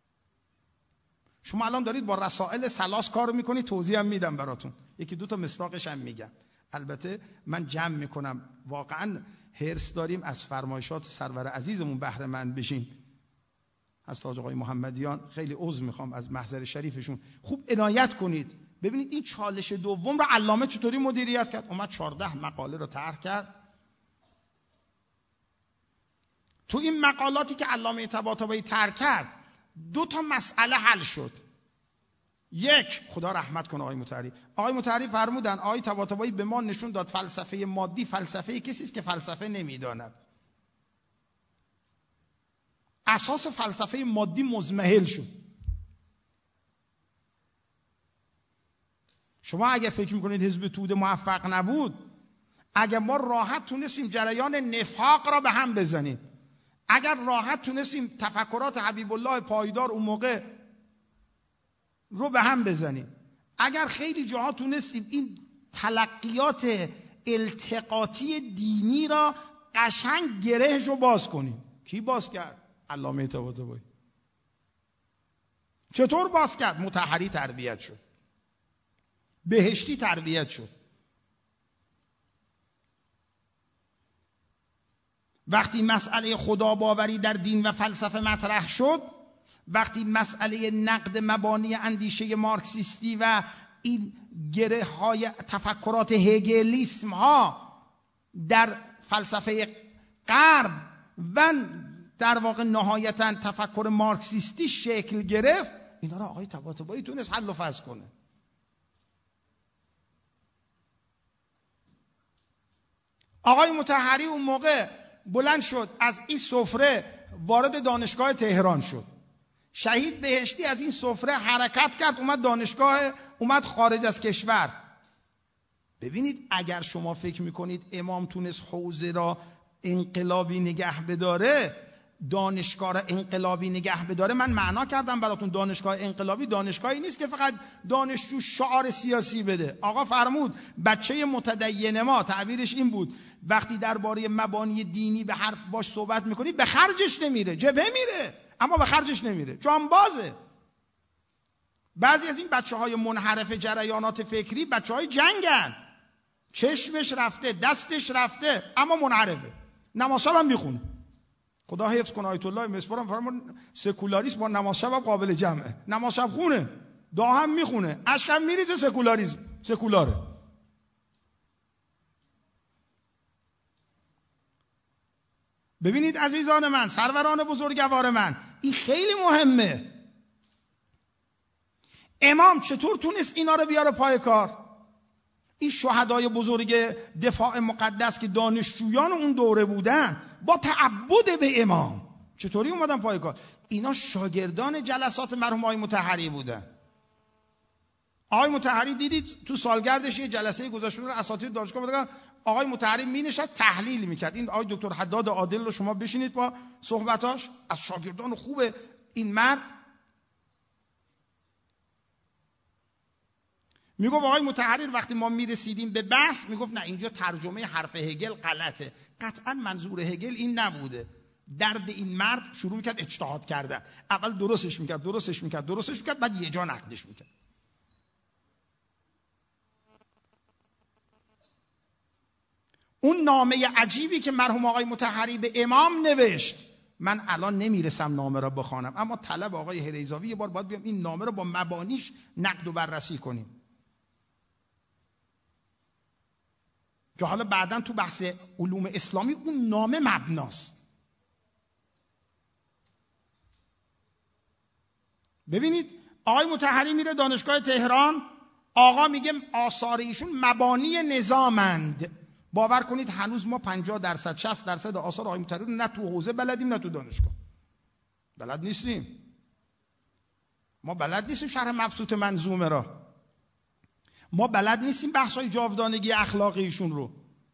شما الان دارید با رسائل ثلاث کار میکنید، توضیح هم میدم براتون. یکی دو تا مصداقش هم میگم. البته من جمع میکنم، واقعا حرص داریم از فرمایشات سرور عزیزمون بهره مند بشیم. از تاج آقای محمدیان خیلی عذر میخوام از محضر شریفشون. خوب عنایت کنید ببینید این چالش دوم رو علامه چطوری مدیریت کرد. اومد چهارده مقاله رو طرح کرد. تو این مقالاتی که علامه طباطبایی طرح کرد دو تا مسئله حل شد. یک، خدا رحمت کنه آقای مطهری. آقای مطهری فرمودن آقای طباطبایی به ما نشون داد فلسفه مادی فلسفه کسی است که فلسفه نمیداند. اساس فلسفه مادی مزمحل شد. شما اگه فکر میکنید حزب توده موفق نبود، اگر ما راحت تونستیم جریان نفاق را به هم بزنیم، اگر راحت تونستیم تفکرات حبیب الله پایدار اون موقع رو به هم بزنیم، اگر خیلی جاها تونستیم این تلقیات التقاطی دینی را قشنگ گرهش رو باز کنیم. کی باز کرد؟ علامه طباطبایی. چطور باز کرد؟ مطهری تربیت شد، بهشتی تربیت شد. وقتی مسئله خدا باوری در دین و فلسفه مطرح شد، وقتی مسئله نقد مبانی اندیشه مارکسیستی و این گره های تفکرات هگلیسم ها در فلسفه غرب و در واقع نهایتا تفکر مارکسیستی شکل گرفت، اینا را آقای طباطبایی تونست حل و فصل کنه. آقای مطهری اون موقع بلند شد از این سفره وارد دانشگاه تهران شد. شهید بهشتی از این سفره حرکت کرد اومد دانشگاه، اومد خارج از کشور. ببینید اگر شما فکر میکنید امام تونست حوزه را انقلابی نگه بداره، دانشگاه را انقلابی نگه بداره، من معنا کردم براتون دانشگاه انقلابی دانشگاهی نیست که فقط دانشجو شعار سیاسی بده. آقا فرمود بچه متدین ما، تعبیرش این بود، وقتی درباره مبانی دینی به حرف باش صحبت میکنی به خرجش نمیره، جبهه میره اما به خرجش نمیره، جانبازه. بعضی از این بچه های منحرف جریانات فکری بچه های جنگن، چشمش رفته دستش رفته اما منحرفه، نماز شب هم میخونه. خدا حفظ کنه آیت الله مصباح فرمود سکولاریسم با نماز شب قابل جمعه. نماز شب خونه، دعا هم میخونه، اشک هم میریزه، سکولاریسم سکولاره. ببینید عزیزان من، سروران بزرگوار من، این خیلی مهمه. امام چطور تونست اینا رو بیاره پای کار؟ این شهدای بزرگ دفاع مقدس که دانشجویان اون دوره بودن با تعبد به امام چطوری اومدن پای کار؟ اینا شاگردان جلسات مرحوم آقای مطهری بودن. آقای مطهری دیدید تو سالگردش یه جلسه گذاشته رو اساتید دانشگاه بودن، آقای مطهری مینشست تحلیل میکرد. این آقای دکتر حداد عادل رو شما بشینید با صحبتاش، از شاگردان خوب این مرد. میگفت آقای مطهری وقتی ما میرسیدیم به بحث میگفت نه اینجا ترجمه حرف هگل غلطه. قطعا منظور هگل این نبوده. درد این مرد شروع میکرد اجتهاد کردن، اول درستش میکرد درستش میکرد درستش میکرد بعد یه جا نقدش میکرد. اون نامه عجیبی که مرحوم آقای مطهری به امام نوشت، من الان نمیرسم نامه را بخوانم، اما طلب آقای هریزاوی یه بار باید بیام این نامه را با مبانیش نقد و بررسی کنیم که حالا بعداً تو بحث علوم اسلامی اون نامه مبناست. ببینید آقای مطهری میره دانشگاه تهران، آقا میگه آثار ایشون مبانی نظامند. باور کنید هنوز ما پنجاه درصد شصت درصد آثار آقای مطهری رو نه تو حوزه بلدیم نه تو دانشگاه بلد نیستیم. ما بلد نیستیم شرح مبسوط منظومه را، ما بلد نیستیم بحث‌های جاودانگی اخلاقی ایشون رو،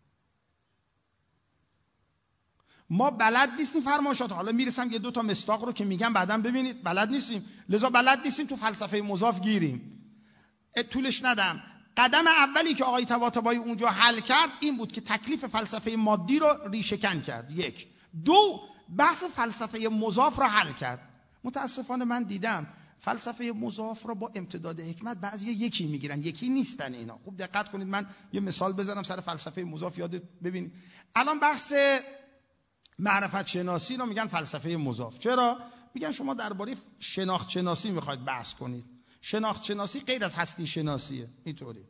ما بلد نیستیم فرمایشات. حالا میرسم یه دو تا مستاق رو که میگم بعداً ببینید بلد نیستیم، لذا بلد نیستیم تو فلسفه مضاف گیریم. طولش ندم، قدم اولی که آقای طباطبایی اونجا حل کرد این بود که تکلیف فلسفه مادی رو ریشه‌کن کرد. یک. دو، بحث فلسفه مضاف رو حل کرد. متاسفانه من دیدم فلسفه مضاف رو با امتداد حکمت بعضی یکی میگیرن، یکی نیستن اینا. خوب دقت کنید، من یه مثال بزنم سر فلسفه مضاف یاد ببینید. الان بحث معرفت شناسی رو میگن فلسفه مضاف. چرا؟ میگن شما درباره شناخت شناسی میخواید بحث کنید، شناخت شناسی غیر از هستی شناسیه، اینطوری.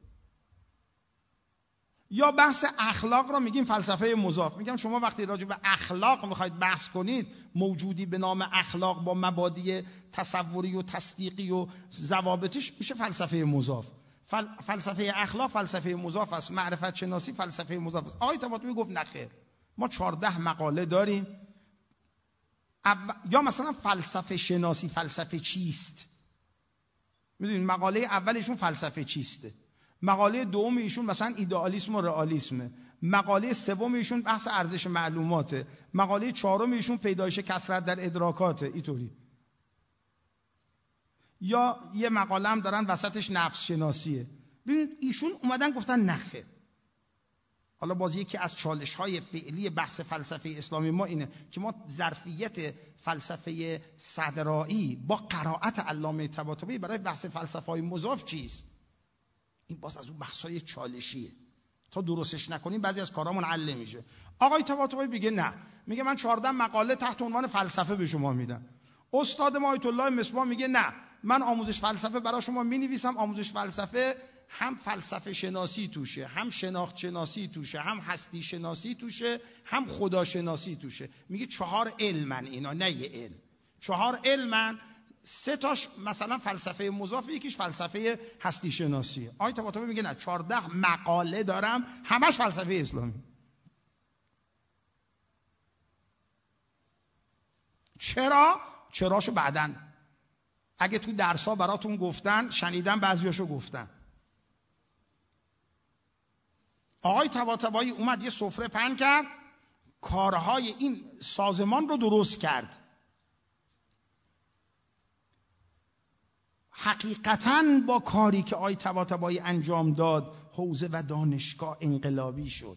یا بحث اخلاق رو میگیم فلسفه مضاف. میگم شما وقتی راجع به اخلاق میخواید بحث کنید، موجودی به نام اخلاق با مبادی تصوری و تصدیقی و ضوابطش میشه فلسفه مضاف. فل... فلسفه اخلاق فلسفه مضاف است، معرفت شناسی فلسفه مضاف است. آقای طباطبایی گفت نخیر، ما چهارده مقاله داریم. او... یا مثلا فلسفه شناسی فلسفه چیست؟ میدونید مقاله اولشون فلسفه چیسته، مقاله دوم ایشون مثلا ایدئالیسم و رئالیسمه، مقاله سوم ایشون بحث ارزش معلوماته، مقاله چهارم ایشون پیدایش کثرت در ادراکاته، اینطوری. یا یه مقاله هم دارن وسطش نفس شناسیه. ببینید ایشون اومدن گفتن نخیر. حالا باز یکی از چالش‌های فعلی بحث فلسفه اسلامی ما اینه که ما ظرفیت فلسفه صدرایی با قرائت علامه طباطبایی برای بحث فلسفه‌های مضاف چیست؟ این باز از اون بحث‌های چالشیه. تا درستش نکنیم بعضی از کارامون حل نمیشه. آقای طباطبایی میگه نه، میگه من چهارده مقاله تحت عنوان فلسفه به شما میدم. استاد ما آیت الله مصباح میگه نه، من آموزش فلسفه برای شما می نویسم. آموزش فلسفه هم فلسفه شناسی توشه، هم شناخت شناسی توشه، هم هستی شناسی توشه، هم خدا شناسی توشه. میگه چهار علمن اینا، نه یه علم. چهار علمن، سه تاش مثلا فلسفه مضاف، یکیش فلسفه هستی شناسی. آیت طباطبایی میگه نه، چهارده مقاله دارم همش فلسفه اسلامی. چرا؟ چراشو بعدن اگه تو درس‌ها براتون گفتن، شنیدن، بعضیاشو گفتن. آقای طباطبایی اومد یه سفره پهن کرد، کارهای این سازمان رو درست کرد. حقیقتاً با کاری که آقای طباطبایی انجام داد، حوزه و دانشگاه انقلابی شد.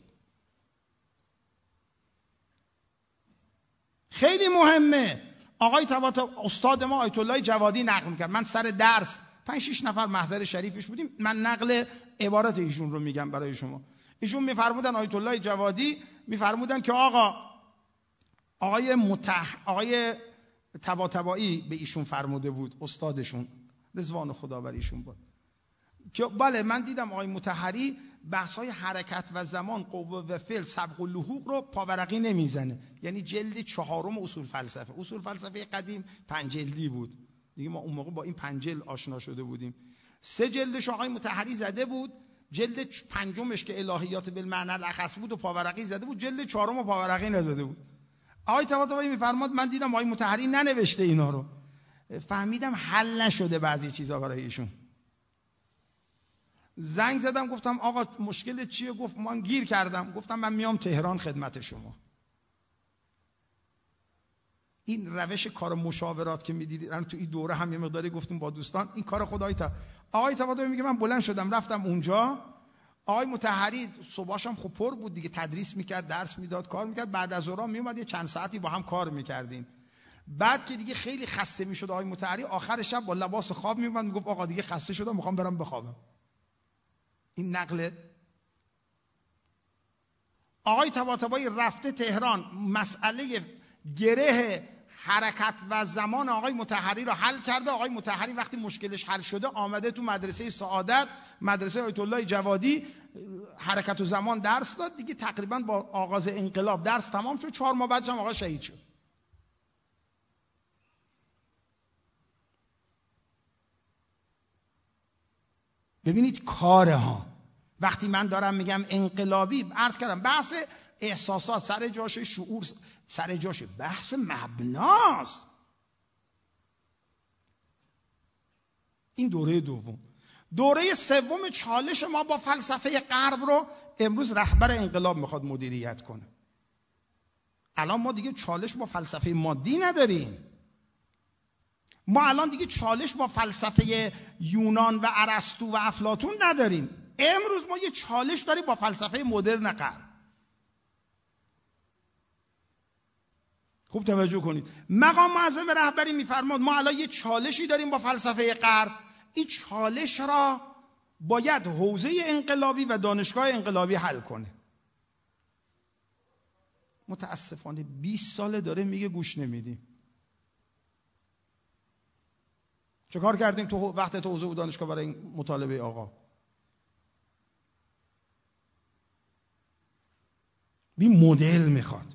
خیلی مهمه. آقای طباطبایی استاد ما آیت الله جوادی نقل می‌کرد. من سر درس پنج شش نفر محضر شریفش بودیم، من نقل عبارت ایشون رو میگم برای شما. ایشون میفرمودن، آیت الله جوادی میفرمودن که آقا آقای متح آقای طباطبایی به ایشون فرموده بود، استادشون، رضوان خدا بر ایشون بود، که بله من دیدم آقای مطهری بحث‌های حرکت و زمان، قوه و فعل، سبق و لحوق رو پاورقی نمیزنه. یعنی جلد چهارم اصول فلسفه. اصول فلسفه قدیم پنج جلدی بود دیگه، ما اون موقع با این پنج جلد آشنا شده بودیم. سه جلدش آقای مطهری زده بود، جلد پنجمش که الهیات بالمعنی الاخص بود و پاورقی زده بود، جلد چهارم و پاورقی نزده بود. آقای طباطبایی میفرماد من دیدم آقای مطهری ننوشته اینا رو، فهمیدم حل نشده بعضی چیزا برای ایشون. زنگ زدم گفتم آقا مشکل چیه؟ گفت من گیر کردم. گفتم من میام تهران خدمت شما. این روش کار مشاورات که میدیدید الان تو این دوره هم یه مقداری گفتیم با دوستان، این کار خدای تا آقای طباطبایی میگه من بلند شدم رفتم اونجا. آقای مطهری صبحش هم خب پر بود دیگه، تدریس میکرد، درس میداد، کار میکرد. بعد از ظهر میومد یه چند ساعتی با هم کار میکردیم. بعد که دیگه خیلی خسته میشد آقای مطهری، آخر شب با لباس خواب میومد میگفت آقا دیگه خسته شدم میخوام برم بخوابم. این نقل آقای طباطبایی رفته تهران، مسئله گره حرکت و زمان آقای مطهری رو حل کرده. آقای مطهری وقتی مشکلش حل شده آمده تو مدرسه سعادت، مدرسه آیت الله جوادی، حرکت و زمان درس داد دیگه. تقریبا با آغاز انقلاب درس تمام شد، چهار ماه بعدش هم آقا شهید شد. ببینید کاره ها. وقتی من دارم میگم انقلابی، عرض کردم بحث احساسات سر جاش، شعور سر جاش، بحث مبناست. این دوره دوم. دوره سوم چالش ما با فلسفه غرب رو امروز رهبر انقلاب میخواد مدیریت کنه. الان ما دیگه چالش با فلسفه مادی نداریم. ما الان دیگه چالش با فلسفه یونان و ارسطو و افلاطون نداریم. امروز ما یه چالش داریم با فلسفه مدرن غرب. خوب توجه کنید. مقام معظم رهبری میفرماد ما الان یه چالشی داریم با فلسفه غرب. این چالش را باید حوزه انقلابی و دانشگاه انقلابی حل کنه. متاسفانه بیست ساله داره میگه گوش نمیدیم. چه کار کردیم تو وقت تو حوزه و دانشگاه برای این مطالبه آقا؟ این مدل میخواد.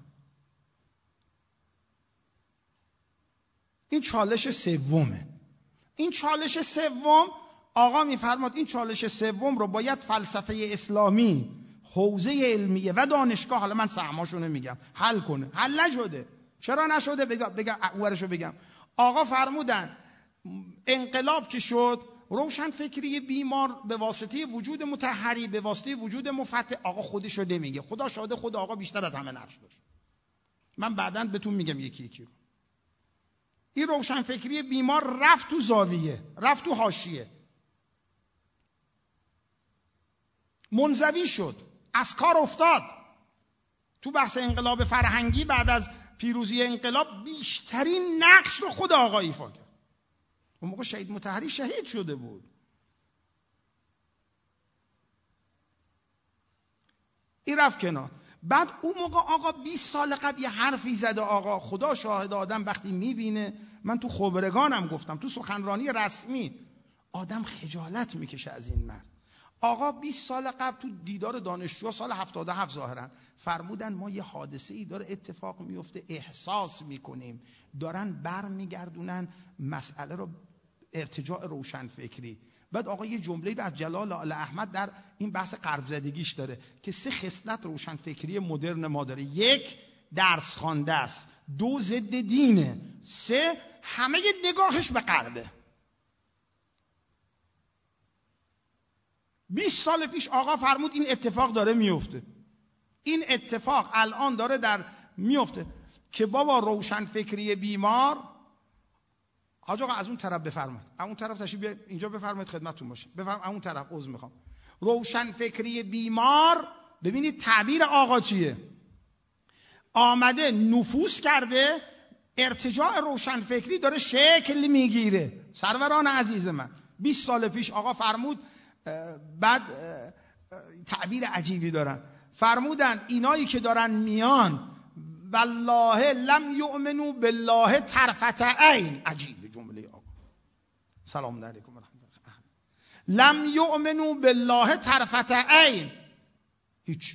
این چالش سومه. این چالش سوم آقا میفرماد این چالش سوم رو باید فلسفه اسلامی، حوزه علمیه و دانشگاه، حالا من سهماشو نمیگم، حل کنه. حل نشده. چرا نشده؟ بگم بگم اولشو بگم. آقا فرمودن انقلاب که شد، روشن فکری بیمار به واسطه وجود مطهری، به واسطه وجود مفتح، آقا خودشو نمیگه، خدا شاهده خود آقا بیشتر از همه نقش داشت. من بعداً بهتون میگم یکی یکی رو. این روشن فکری بیمار رفت تو زاویه، رفت تو حاشیه، منزوی شد، از کار افتاد. تو بحث انقلاب فرهنگی بعد از پیروزی انقلاب بیشترین نقش رو خود آقا ایفا کرد. اون موقع شهید مطهری شهید شده بود. این رفت کنار. بعد اون موقع آقا بیست سال قبل یه حرفی زده، آقا خدا شاهد، آدم وقتی میبینه، من تو خبرگانم گفتم، تو سخنرانی رسمی، آدم خجالت میکشه از این مرد. آقا بیست سال قبل تو دیدار دانشجو سال هفتاد و هفت ظاهرا فرمودن ما یه حادثه ای داره اتفاق میفته، احساس میکنیم دارن بر میگردونن مسئله رو، ارتجاع روشنفکری. بعد آقا یه جمله از جلال آل احمد در این بحث غرب زدگیش داره که سه خصلت روشنفکری مدرن ما داره: یک، درس خوانده است، دو، ضد دینه، سه، همه نگاهش به غربه. بیست سال پیش آقا فرمود این اتفاق داره میفته، این اتفاق الان داره در میفته که بابا روشنفکری بیمار. حاج آقا از اون طرف بفرمایید، از اون طرف تشریف بیارید اینجا بفرمایید خدمتتون باشه، بفرمایید اون طرف. عذر میخوام. روشنفکری بیمار، ببینید تعبیر آقا چیه؟ آمده نفوذ کرده، ارتجاع روشنفکری داره شکل میگیره. سروران عزیز من، بیست سال پیش آقا فرمود، بعد تعبیر عجیبی دارن، فرمودن اینایی که دارن میان والله لم یؤمنوا بالله طرفة عین. عجیبه جمله آقا. سلام علیکم و رحمت الله. لم یؤمنوا بالله طرفة عین. هیچ.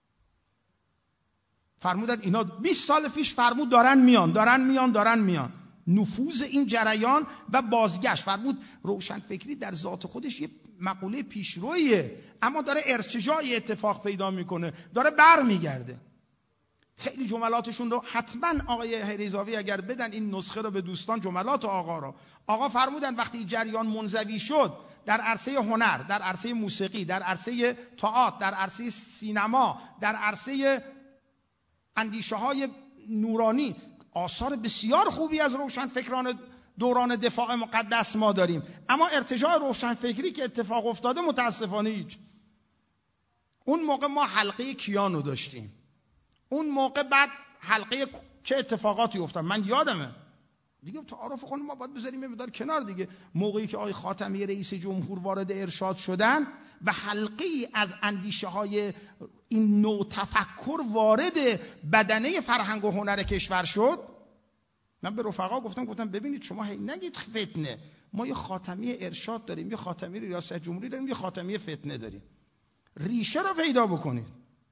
فرمودن اینا بیست سال پیش فرمود دارن میان دارن میان دارن میان نفوذ این جریان و بازگشت. فرمود روشنفکری در ذات خودش یه مقوله پیشرویه، اما داره ارتجاعی اتفاق پیدا میکنه، داره بر میگرده. خیلی جملاتشون رو حتما آقای هریزاوی اگر بدن این نسخه رو به دوستان، جملات آقا رو. آقا فرمودن وقتی جریان منزوی شد در عرصه هنر، در عرصه موسیقی، در عرصه تئاتر، در عرصه سینما، در عرصه اندیشه های نورانی، آثار بسیار خوبی از روشنفکران دوران دفاع مقدس ما داریم، اما ارتجاع روشنفکری که اتفاق افتاده متاسفانه هیچ. اون موقع ما حلقه کیانو داشتیم، اون موقع بعد حلقه چه اتفاقاتی افتاد من یادمه دیگه. تعارف خون ما باید بذاریم یه مقدار کنار دیگه. موقعی که آقای خاتمی رئیس جمهور وارد ارشاد شدن و حلقه ای از اندیشه های این نوع تفکر وارد بدنه فرهنگ و هنر کشور شد، من به رفقا گفتم گفتم ببینید شما هی نگید فتنه، ما یه خاتمی ارشاد داریم، یه خاتمی ریاست جمهوری داریم، یه خاتمی فتنه داریم. ریشه رو پیدا بکنید.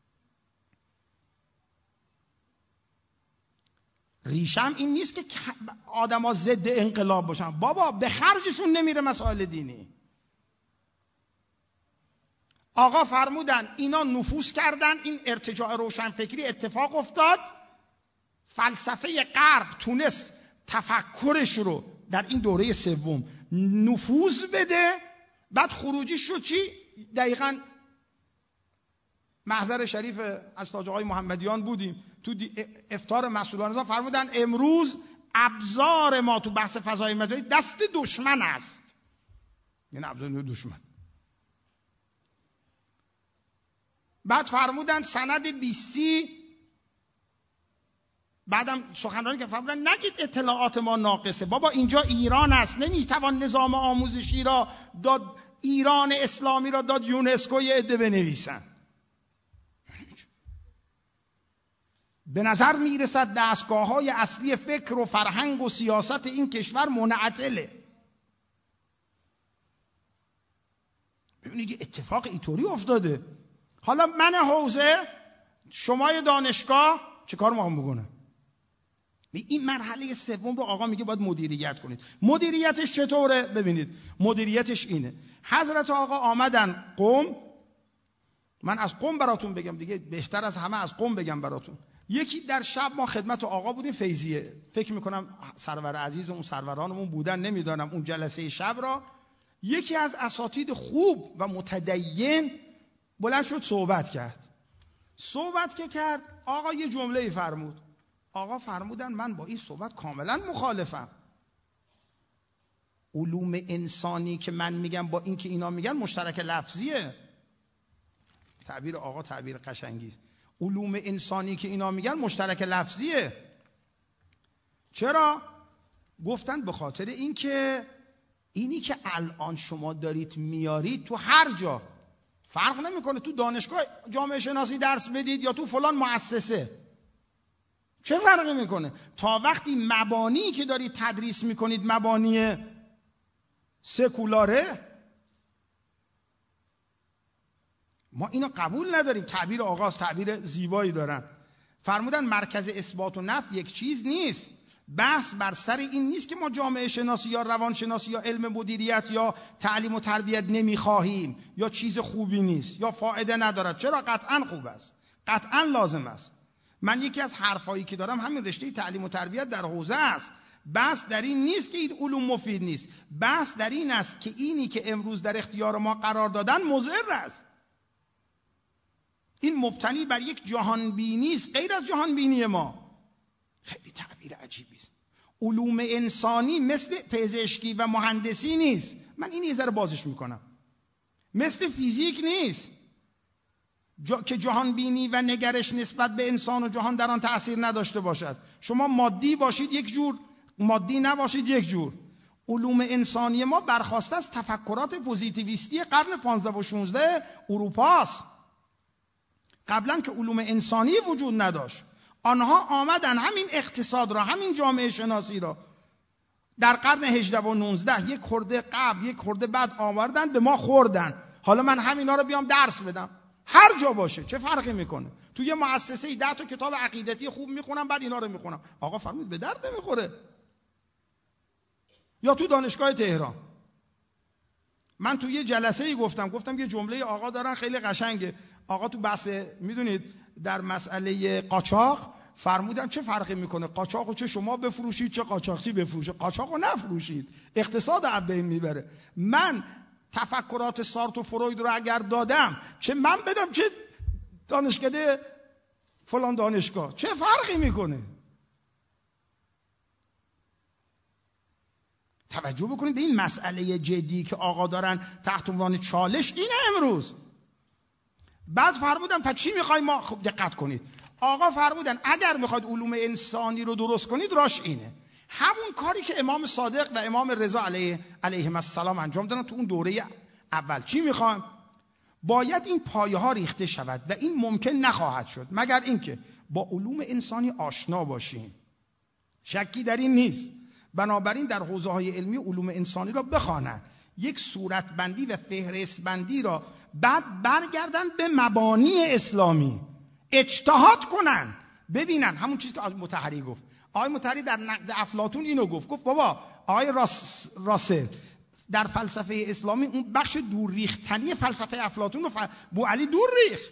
ریشم این نیست که آدما ضد انقلاب باشن، بابا به خرجشون نمیره مسائل دینی. آقا فرمودن اینا نفوذ کردن، این ارتجاع روشنفکری اتفاق افتاد، فلسفه غرب تونست تفکرش رو در این دوره سوم نفوذ بده. بعد خروجی شد چی؟ دقیقاً محضر شریف از تاج آقای محمدیان بودیم، تو افطار مسئولان رضا فرمودن امروز ابزار ما تو بحث فضای مجازی دست دشمن است. یعنی ابزار دشمن. بعد فرمودن سند بیستی، بعدم سخنرانی که فرمودن نگید اطلاعات ما ناقصه، بابا اینجا ایران است، نمیتوان نظام آموزشی را داد، ایران اسلامی را داد یونسکو یه عده بنویسن. به نظر میرسد دستگاه های اصلی فکر و فرهنگ و سیاست این کشور منعطله. ببینید اتفاق اینطوری افتاده. حالا من حوزه، شمای دانشگاه چه کار ما هم بکنه؟ این مرحله سوم رو آقا میگه باید مدیریت کنید. مدیریتش چطوره؟ ببینید مدیریتش اینه. حضرت آقا آمدن قم، من از قم براتون بگم دیگه، بهتر از همه از قم بگم براتون. یکی در شب ما خدمت آقا بودیم فیضیه، فکر میکنم سرور عزیزمون سرورانمون بودن، نمیدانم اون جلسه شب را. یکی از اساتید خوب و متدین بلند شد صحبت کرد. صحبت که کرد آقا یه جمله فرمود. آقا فرمودن من با این صحبت کاملا مخالفم. علوم انسانی که من میگم با این که اینا میگن مشترک لفظیه. تعبیر آقا تعبیر قشنگی است. علوم انسانی که اینا میگن مشترک لفظیه. چرا؟ گفتن به خاطر این که اینی که الان شما دارید میارید تو هر جا فرق نمیکنه تو دانشگاه جامعه شناسی درس بدید یا تو فلان مؤسسه، چه فرقی میکنه؟ تا وقتی مبانی که دارید تدریس میکنید مبانی سکولاره، ما اینو قبول نداریم. تعبیر آغاز تعبیر زیبایی دارن، فرمودن مرکز اثبات و نفی یک چیز نیست. بحث بر سر این نیست که ما جامعه شناسی یا روان شناسی یا علم مدیریت یا تعلیم و تربیت نمیخواهیم یا چیز خوبی نیست یا فایده ندارد. چرا؟ قطعا خوب است، قطعا لازم است. من یکی از حرفایی که دارم همین رشته تعلیم و تربیت در حوزه است. بحث در این نیست که این علوم مفید نیست، بحث در این است که اینی که امروز در اختیار ما قرار دادن مضر است. این مبتنی بر یک جهانبینی است غیر از جهانبینی ما. خیلی تعبیر عجیبی است. علوم انسانی مثل پزشکی و مهندسی نیست. من این یه ذره بازش میکنم. مثل فیزیک نیست جا... که جهانبینی و نگرش نسبت به انسان و جهان در آن تأثیر نداشته باشد. شما مادی باشید یک جور، مادی نباشید یک جور. علوم انسانی ما برخواسته از تفکرات پوزیتیویستی قرن پانزده و شانزده اروپاست. قبلا که علوم انسانی وجود نداشت، آنها آمدن همین اقتصاد را، همین جامعه شناسی را در قرن هجده و نوزده یک خورده قبل یک خورده بعد آوردن به ما خوردن. حالا من همینا رو بیام درس بدم هر جا باشه چه فرقی میکنه؟ تو یه مؤسسه ده تا کتاب عقیدتی خوب میخونم بعد اینا رو میخونم، آقا فرمود به درد نمیخوره. یا تو دانشگاه تهران من تو یه جلسه ای گفتم گفتم یه جمله آقا دارن خیلی قشنگه. آقا تو بحث میدونید در مسئله قاچاق فرمودن چه فرقی میکنه قاچاقو چه شما بفروشید چه قاچاقچی بفروشه، قاچاقو نفروشید، اقتصاد از بین میبره. من تفکرات سارت و فروید رو اگر دادم چه من بدم چه دانشکده فلان دانشگاه، چه فرقی میکنه؟ توجه بکنید به این مسئله جدی که آقا دارن تحت عنوان چالش اینه امروز. بعد فرمودن تا چی میخوای ما؟ خب دقت کنید، آقا فرمودن اگر میخواید علوم انسانی رو درست کنید راش اینه، همون کاری که امام صادق و امام رضا علیه علیهم السلام انجام دادن تو اون دوره اول. چی میخوان؟ باید این پایه ها ریخته شود و این ممکن نخواهد شد مگر اینکه با علوم انسانی آشنا باشیم، شکی در این نیست. بنابراین در حوزه های علمی علوم انسانی را بخوانند، یک صورتبندی و فهرست بندی را بعد برگردن به مبانی اسلامی، اجتهاد کنن، ببینن همون چیزی که مطهری گفت. آقای مطهری در نقد افلاطون اینو گفت، گفت بابا آقای راس راسل در فلسفه اسلامی اون بخش دور ریختنی فلسفه افلاطون رو ف... بو علی دور ریخت.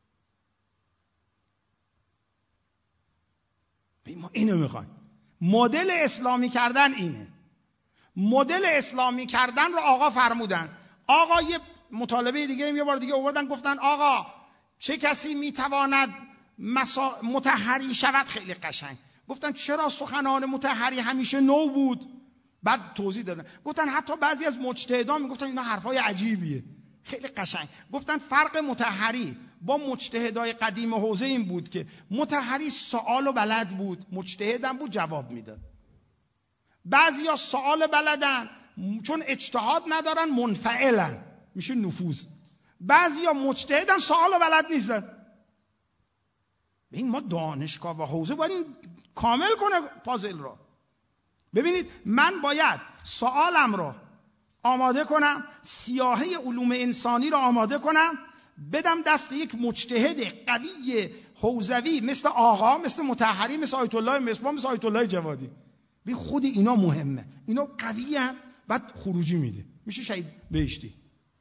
ما اینو میخوایم. مدل اسلامی کردن اینه. مدل اسلامی کردن رو آقا فرمودن. آقا یه مطالبه دیگه یه بار دیگه آوردن گفتن آقا چه کسی میتواند مسا... مطهری شود؟ خیلی قشنگ گفتن چرا سخنان مطهری همیشه نو بود؟ بعد توضیح دادن گفتن حتی بعضی از مجتهدان میگفتن اینا حرفای عجیبیه. خیلی قشنگ گفتن فرق مطهری با مجتهدای قدیم حوزه این بود که مطهری سوال و بلد بود، مجتهدم بود جواب میداد. بعضیا سوال بلدن چون اجتهاد ندارن منفعلن میشه نفوذ. بعضیا مجتهدن سوال و بلد نیستن. ببین ما دانشگاه و حوزه باید این کامل کنه پازل رو. ببینید من باید سوالم رو آماده کنم، سیاهه علوم انسانی رو آماده کنم، بدم دست یک مجتهد قوی حوزوی مثل آقا، مثل مطهری، مثل آیت الله مصباح، مثل آیت الله جوادی. ببین خود اینا مهمه، اینا قوی هم بعد خروجی میده، میشه شهید بهشتی.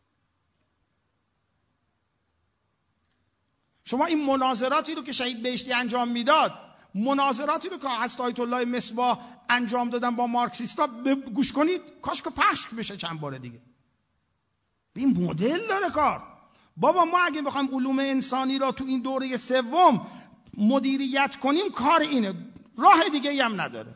شما این مناظراتی رو که شهید بهشتی انجام میداد، مناظراتی رو که حضرت آیت الله مصباح انجام دادن با مارکسیستا گوش کنید، کاش که پخش بشه چند بار دیگه. این مدل داره کار. بابا ما اگه بخوایم علوم انسانی را تو این دوره سوم مدیریت کنیم کار اینه، راه دیگه ای هم نداره.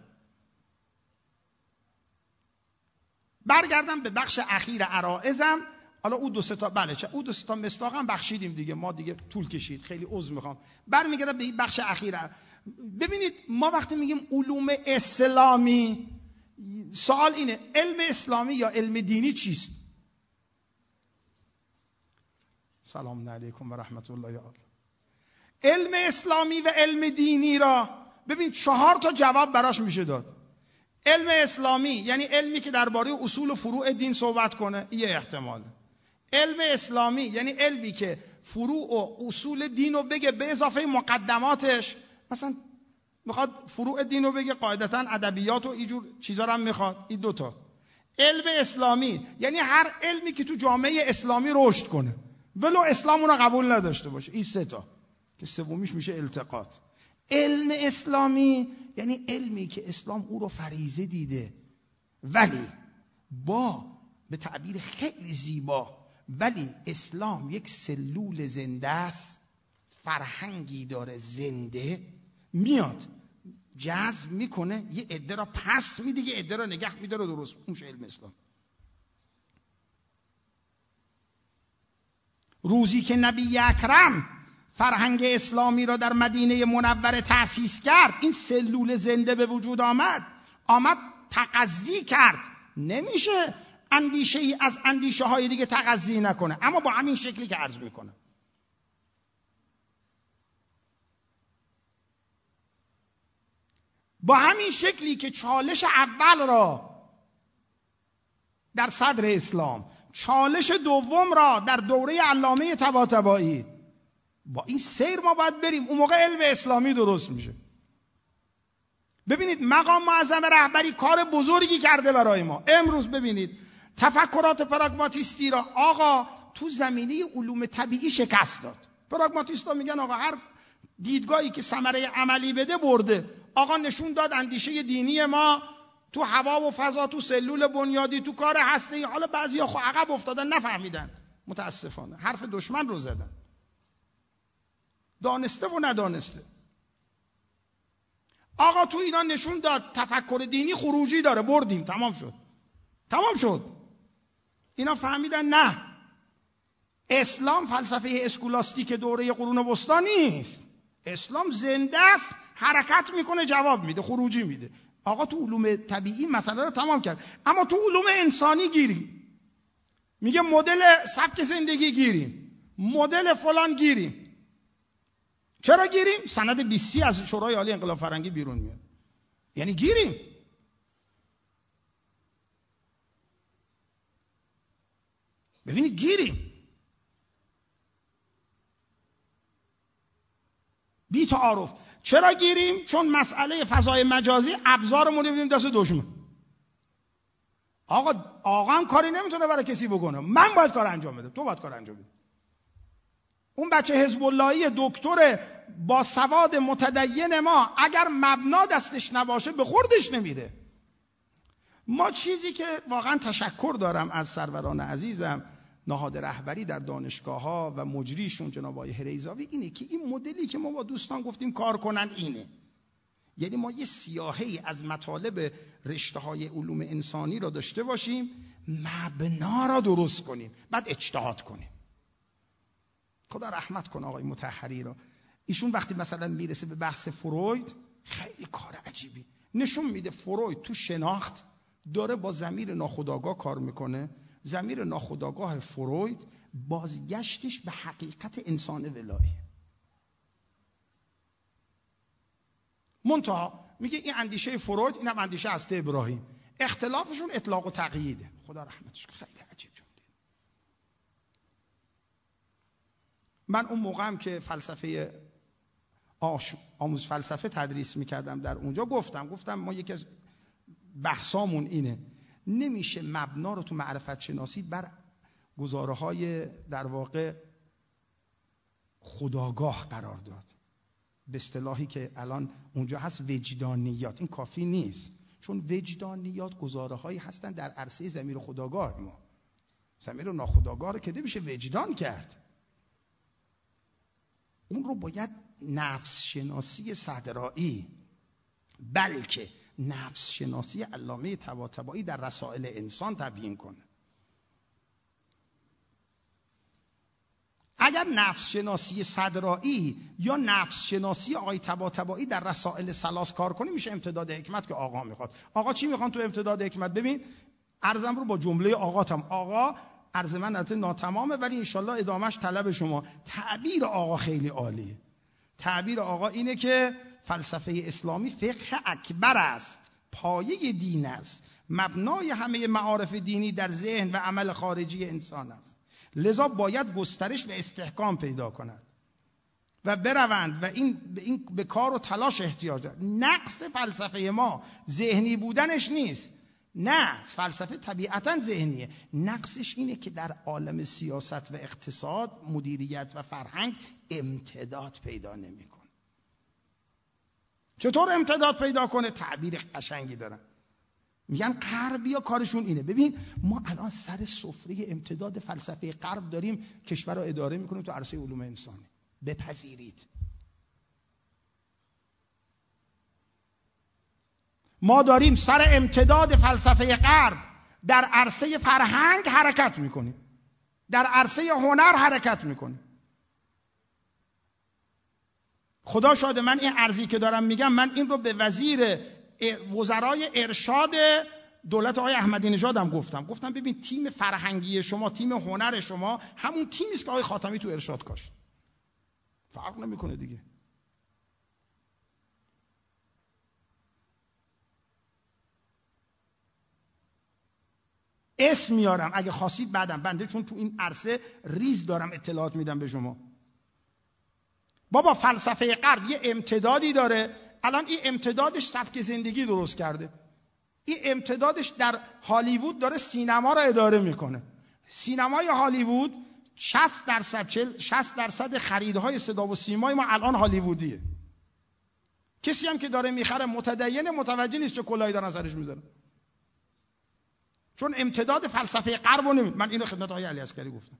برگردم به بخش اخیر عرائزم. حالا او دو سه تا بله چه او دو سه تا مصداق هم بخشیدیم دیگه، ما دیگه طول کشید، خیلی عذر میخوام. برمیگردم به این بخش اخیر. ببینید ما وقتی میگیم علوم اسلامی، سوال اینه علم اسلامی یا علم دینی چیست؟ سلام علیکم و رحمت الله و آله. علم اسلامی و علم دینی را ببین چهار تا جواب براش میشه داد. علم اسلامی یعنی علمی که درباره اصول و فروع دین صحبت کنه، یه احتمال. علم اسلامی یعنی علمی که فروع و اصول دین رو بگه به اضافه مقدماتش، مثلا میخواد فروع دین رو بگه، قاعدتا ادبیات و اینجور چیزا رو هم میخواد. این دوتا. علم اسلامی یعنی هر علمی که تو جامعه اسلامی رشد کنه ولو اسلام اون رو قبول نداشته باشه. این سه تا که سومیش میشه التقاط. علم اسلامی یعنی علمی که اسلام او رو فریضه دیده، ولی با به تعبیر خیلی زیبا، ولی اسلام یک سلول زنده است، فرهنگی داره زنده، میاد جذب میکنه، یه عده را پس میده، یه عده را نگه میداره، درست. اونش علم اسلام. روزی که نبی اکرم فرهنگ اسلامی را در مدینه منوره تأسیس کرد، این سلول زنده به وجود آمد، آمد تغذی کرد. نمیشه اندیشه ای از اندیشه های دیگه تغذی نکنه، اما با همین شکلی که عرض میکنه. با همین شکلی که چالش اول را در صدر اسلام، چالش دوم را در دوره علامه طباطبایی، با این سیر ما باید بریم. اون موقع علم اسلامی درست میشه. ببینید مقام معظم رهبری کار بزرگی کرده برای ما. امروز ببینید تفکرات پراگماتیستی را آقا تو زمینه علوم طبیعی شکست داد. پراگماتیستا میگن آقا هر دیدگاهی که ثمره عملی بده برده. آقا نشون داد اندیشه دینی ما تو هوا و فضا، تو سلول بنیادی، تو کار هسته‌ای. حالا بعضیا خب عقب افتادن، نفهمیدن، متاسفانه حرف دشمن رو زدن، دانسته و ندانسته. آقا تو اینا نشون داد تفکر دینی خروجی داره، بردیم، تمام شد، تمام شد. اینا فهمیدن نه، اسلام فلسفه اسکولاستیک دوره قرون وسطا نیست. اسلام زنده است، حرکت میکنه، جواب میده، خروجی میده. آقا تو علوم طبیعی مسئله رو تمام کرد، اما تو علوم انسانی گیریم. میگه مدل سبک زندگی گیریم، مدل فلان گیریم. چرا گیریم؟ سند بیستی از شورای عالی انقلاب فرهنگی بیرون میاد، یعنی گیریم. ببینید گیریم. بی تعارف. چرا گیریم؟ چون مسئله فضای مجازی ابزارمون می‌بینیم دست دشمن. آقا آقا کاری نمیتونه برای کسی بکنه، من باید کار انجام بدم، تو باید کار انجام بدی. اون بچه حزب اللهی دکتر با سواد متدین ما اگر مبنا دستش نباشه به خوردش نمیره. ما چیزی که واقعا تشکر دارم از سروران عزیزم نهاد رهبری در دانشگاه‌ها و مجریشون جناب آقای هریزاوی اینه که این مدلی که ما با دوستان گفتیم کار کنن اینه. یعنی ما یه سیاهی از مطالب رشته‌های علوم انسانی را داشته باشیم، مبنا را درست کنیم، بعد اجتهاد کنیم. خدا رحمت کنه آقای مطهری را. ایشون وقتی مثلا میرسه به بحث فروید، خیلی کار عجیبی نشون میده. فروید تو شناخت داره با ضمیر ناخودآگاه کار میکنه. ضمیر ناخودآگاه فروید بازگشتش به حقیقت انسان ولایی. منتها میگه این اندیشه فروید، اینم اندیشه هسته ابراهیم، اختلافشون اطلاق و تقییده. خدا رحمتش کنه. خیلی عجیب جمله. من اون موقعم که فلسفه آموز فلسفه تدریس میکردم در اونجا گفتم گفتم ما یکی از بحثامون اینه، نمیشه مبنا رو تو معرفت شناسی بر گزاره‌های در واقع خودآگاه قرار داد. به اصطلاحی که الان اونجا هست وجدانیات. این کافی نیست، چون وجدانیات گزاره‌هایی هستن در عرصه ضمیر خودآگاه ما. ضمیر ناخودآگاه رو که نمیشه وجدان کرد. اون رو باید نفس شناسی صدرایی، بلکه نفس شناسی علامه طباطبایی در رسائل انسان تبیین کنه. اگر نفس شناسی صدرایی یا نفس شناسی آقای طباطبایی در رسائل ثلاث کار کنه، میشه امتداد حکمت که آقا میخواد. آقا چی میخوان تو امتداد حکمت؟ ببین عرضم رو با جمله آقاتم. آقا عرض من البته ناتمامه ولی انشالله ادامهش طلب شما. تعبیر آقا خیلی عالیه. تعبیر آقا اینه که فلسفه اسلامی فقه اکبر است، پایه دین است، مبنای همه معارف دینی در ذهن و عمل خارجی انسان است، لذا باید گسترش و استحکام پیدا کند و بروند و این به این به کار و تلاش احتیاج دارد. نقص فلسفه ما ذهنی بودنش نیست، نه، فلسفه طبیعتاً ذهنیه، نقصش اینه که در عالم سیاست و اقتصاد، مدیریت و فرهنگ امتداد پیدا نمیکنه. چطور امتداد پیدا کنه؟ تعبیر قشنگی دارن، میگن غربیا کارشون اینه. ببین ما الان سر سفره امتداد فلسفه غرب داریم کشور رو اداره میکنیم تو عرصه علوم انسانی. بپذیرید ما داریم سر امتداد فلسفه غرب در عرصه فرهنگ حرکت میکنیم، در عرصه هنر حرکت میکنیم. خدا شاده من این عرضی که دارم میگم، من این رو به وزیر وزرای ارشاد دولت آقای احمدی نژاد هم گفتم. گفتم ببین تیم فرهنگی شما، تیم هنر شما همون تیمی است که آقای خاتمی تو ارشاد کاشت، فرق نمیکنه دیگه. اسم میارم اگه خواستید بعدم، بنده چون تو این عرصه ریز دارم اطلاعات میدم به شما. بابا فلسفه غرب یه امتدادی داره، الان این امتدادش سبک زندگی درست کرده، این امتدادش در هالیوود داره سینما رو اداره میکنه. سینمای هالیوود شصت درصد شصت درصد خریدهای صدا و سیمای ما الان هالیوودیه. کسی هم که داره میخره متدین متوجه نیست چه کلاهی دارن سرش میذارن، چون امتداد فلسفه غرب رو نمید. من اینو خدمت آقای علی عسکری گفتم،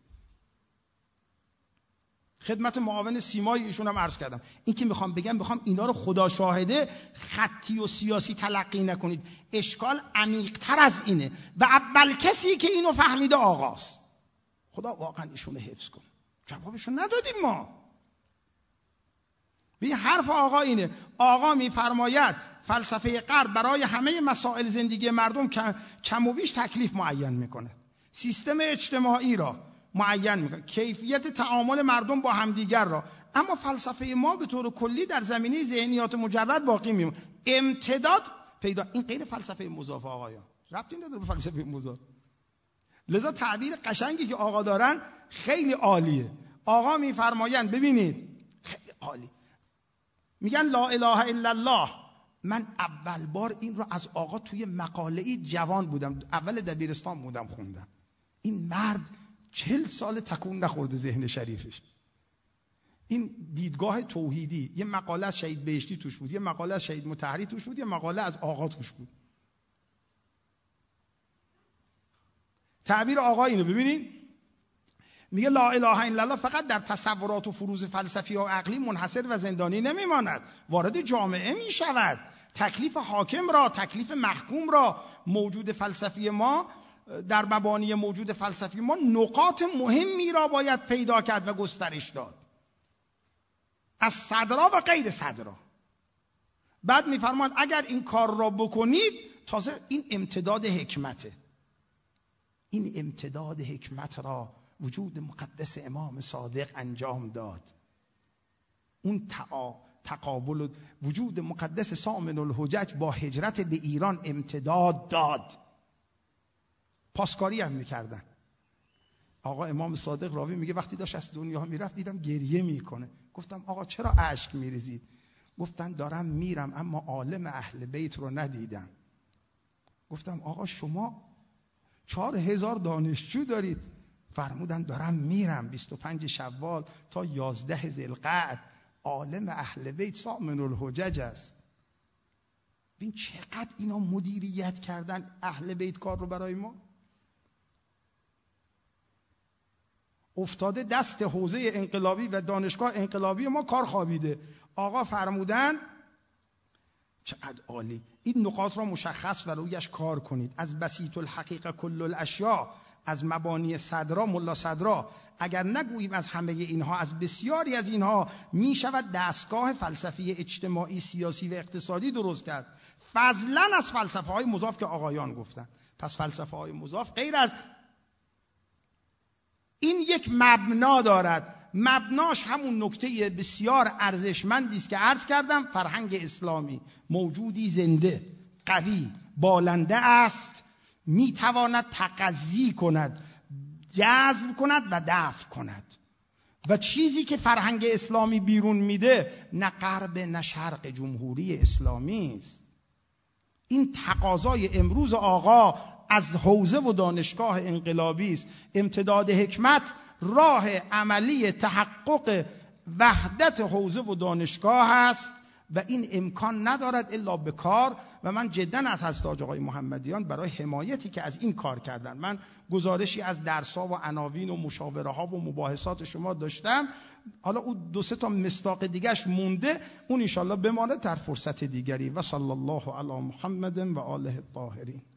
خدمت معاون سیمای ایشون هم عرض کردم. این که میخوام بگم، میخوام اینا رو خدا شاهده خطی و سیاسی تلقی نکنید. اشکال عمیق‌تر از اینه و اول کسی که اینو فهمیده آقاست. خدا واقعا ایشون حفظ کنه. جوابشون ندادیم ما. ببین حرف آقا اینه، آقا میفرماید فلسفه غرب برای همه مسائل زندگی مردم کم و بیش تکلیف معین میکنه، سیستم اجتماعی را معین میکنه، کیفیت تعامل مردم با همدیگر را، اما فلسفه ما به طور کلی در زمینه ذهنیات مجرد باقی میمونه. امتداد پیدا، این غیر فلسفه مضاف آقایان، ربطی نداره به فلسفه مضاف. لذا تعبیر قشنگی که آقا دارن خیلی عالیه. آقا میفرمایند ببینید خیلی عالی، میگن لا اله الا الله. من اول بار این رو از آقا توی مقاله‌ای جوان بودم، اول دبیرستان بودم خوندم. این مرد چهل سال تکون نخورده ذهن شریفش. این دیدگاه توحیدی، یه مقاله از شهید بهشتی توش بود، یه مقاله از شهید مطهری توش بود، یه مقاله از آقا توش بود. تعبیر آقا اینو ببینید، میگه لا اله الا الله فقط در تصورات و فروض فلسفی و عقلی منحصر و زندانی نمیماند، وارد جامعه میشود. تکلیف حاکم را، تکلیف محکوم را موجود فلسفی ما، در مبانی موجود فلسفی ما نقاط مهمی را باید پیدا کرد و گسترش داد، از صدرا و غیر صدرا. بعد میفرماد اگر این کار را بکنید، تازه این امتداد حکمته، این امتداد حکمت را وجود مقدس امام صادق انجام داد. اون تقابل وجود مقدس سامن الحجج با هجرت به ایران امتداد داد. پاسکاری هم میکردن. آقا امام صادق راوی میگه وقتی داشت از دنیا میرفت دیدم گریه میکنه. گفتم آقا چرا اشک میریزید؟ گفتن دارم میرم اما عالم اهل بیت رو ندیدم. گفتم آقا شما چهار هزار دانشجو دارید. فرمودن دارم میرم بیست و پنج شوال تا یازده ذوالقعد، عالم اهل بیت سامن الحجج است. ببین چقدر اینا مدیریت کردن اهل بیت کار رو برای ما. افتاده دست حوزه انقلابی و دانشگاه انقلابی ما کار خوابیده. آقا فرمودن چقدر عالی، این نقاط را مشخص و رویش کار کنید. از بسیط الحقیقه کل الاشیاء، از مبانی صدرا ملا صدرا، اگر نگوییم از همه اینها، از بسیاری از اینها می شود دستگاه فلسفی اجتماعی سیاسی و اقتصادی درست کرد، فضلا از فلسفه های مضاف که آقایان گفتن. پس فلسفه های مضاف غیر از این یک مبنا دارد. مبناش همون نکته بسیار ارزشمندی است که عرض کردم، فرهنگ اسلامی موجودی زنده، قوی، بالنده است، میتواند تقضی کند، جذب کند و دفع کند. و چیزی که فرهنگ اسلامی بیرون میده نه غرب نه شرق جمهوری اسلامی است. این تقاضای امروز آقا از حوزه و دانشگاه انقلابی است. امتداد حکمت راه عملی تحقق وحدت حوزه و دانشگاه است و این امکان ندارد الا به کار. و من جدا از حضرت حاج آقای محمدیان برای حمایتی که از این کار کردن، من گزارشی از درس‌ها و عناوین و مشاوره‌ها و مباحثات شما داشتم، حالا اون دو سه تا مصداق دیگه‌اش مونده، اون ان شاءالله بماند در فرصت دیگری. و صلی الله علی محمد و آله الطاهرین.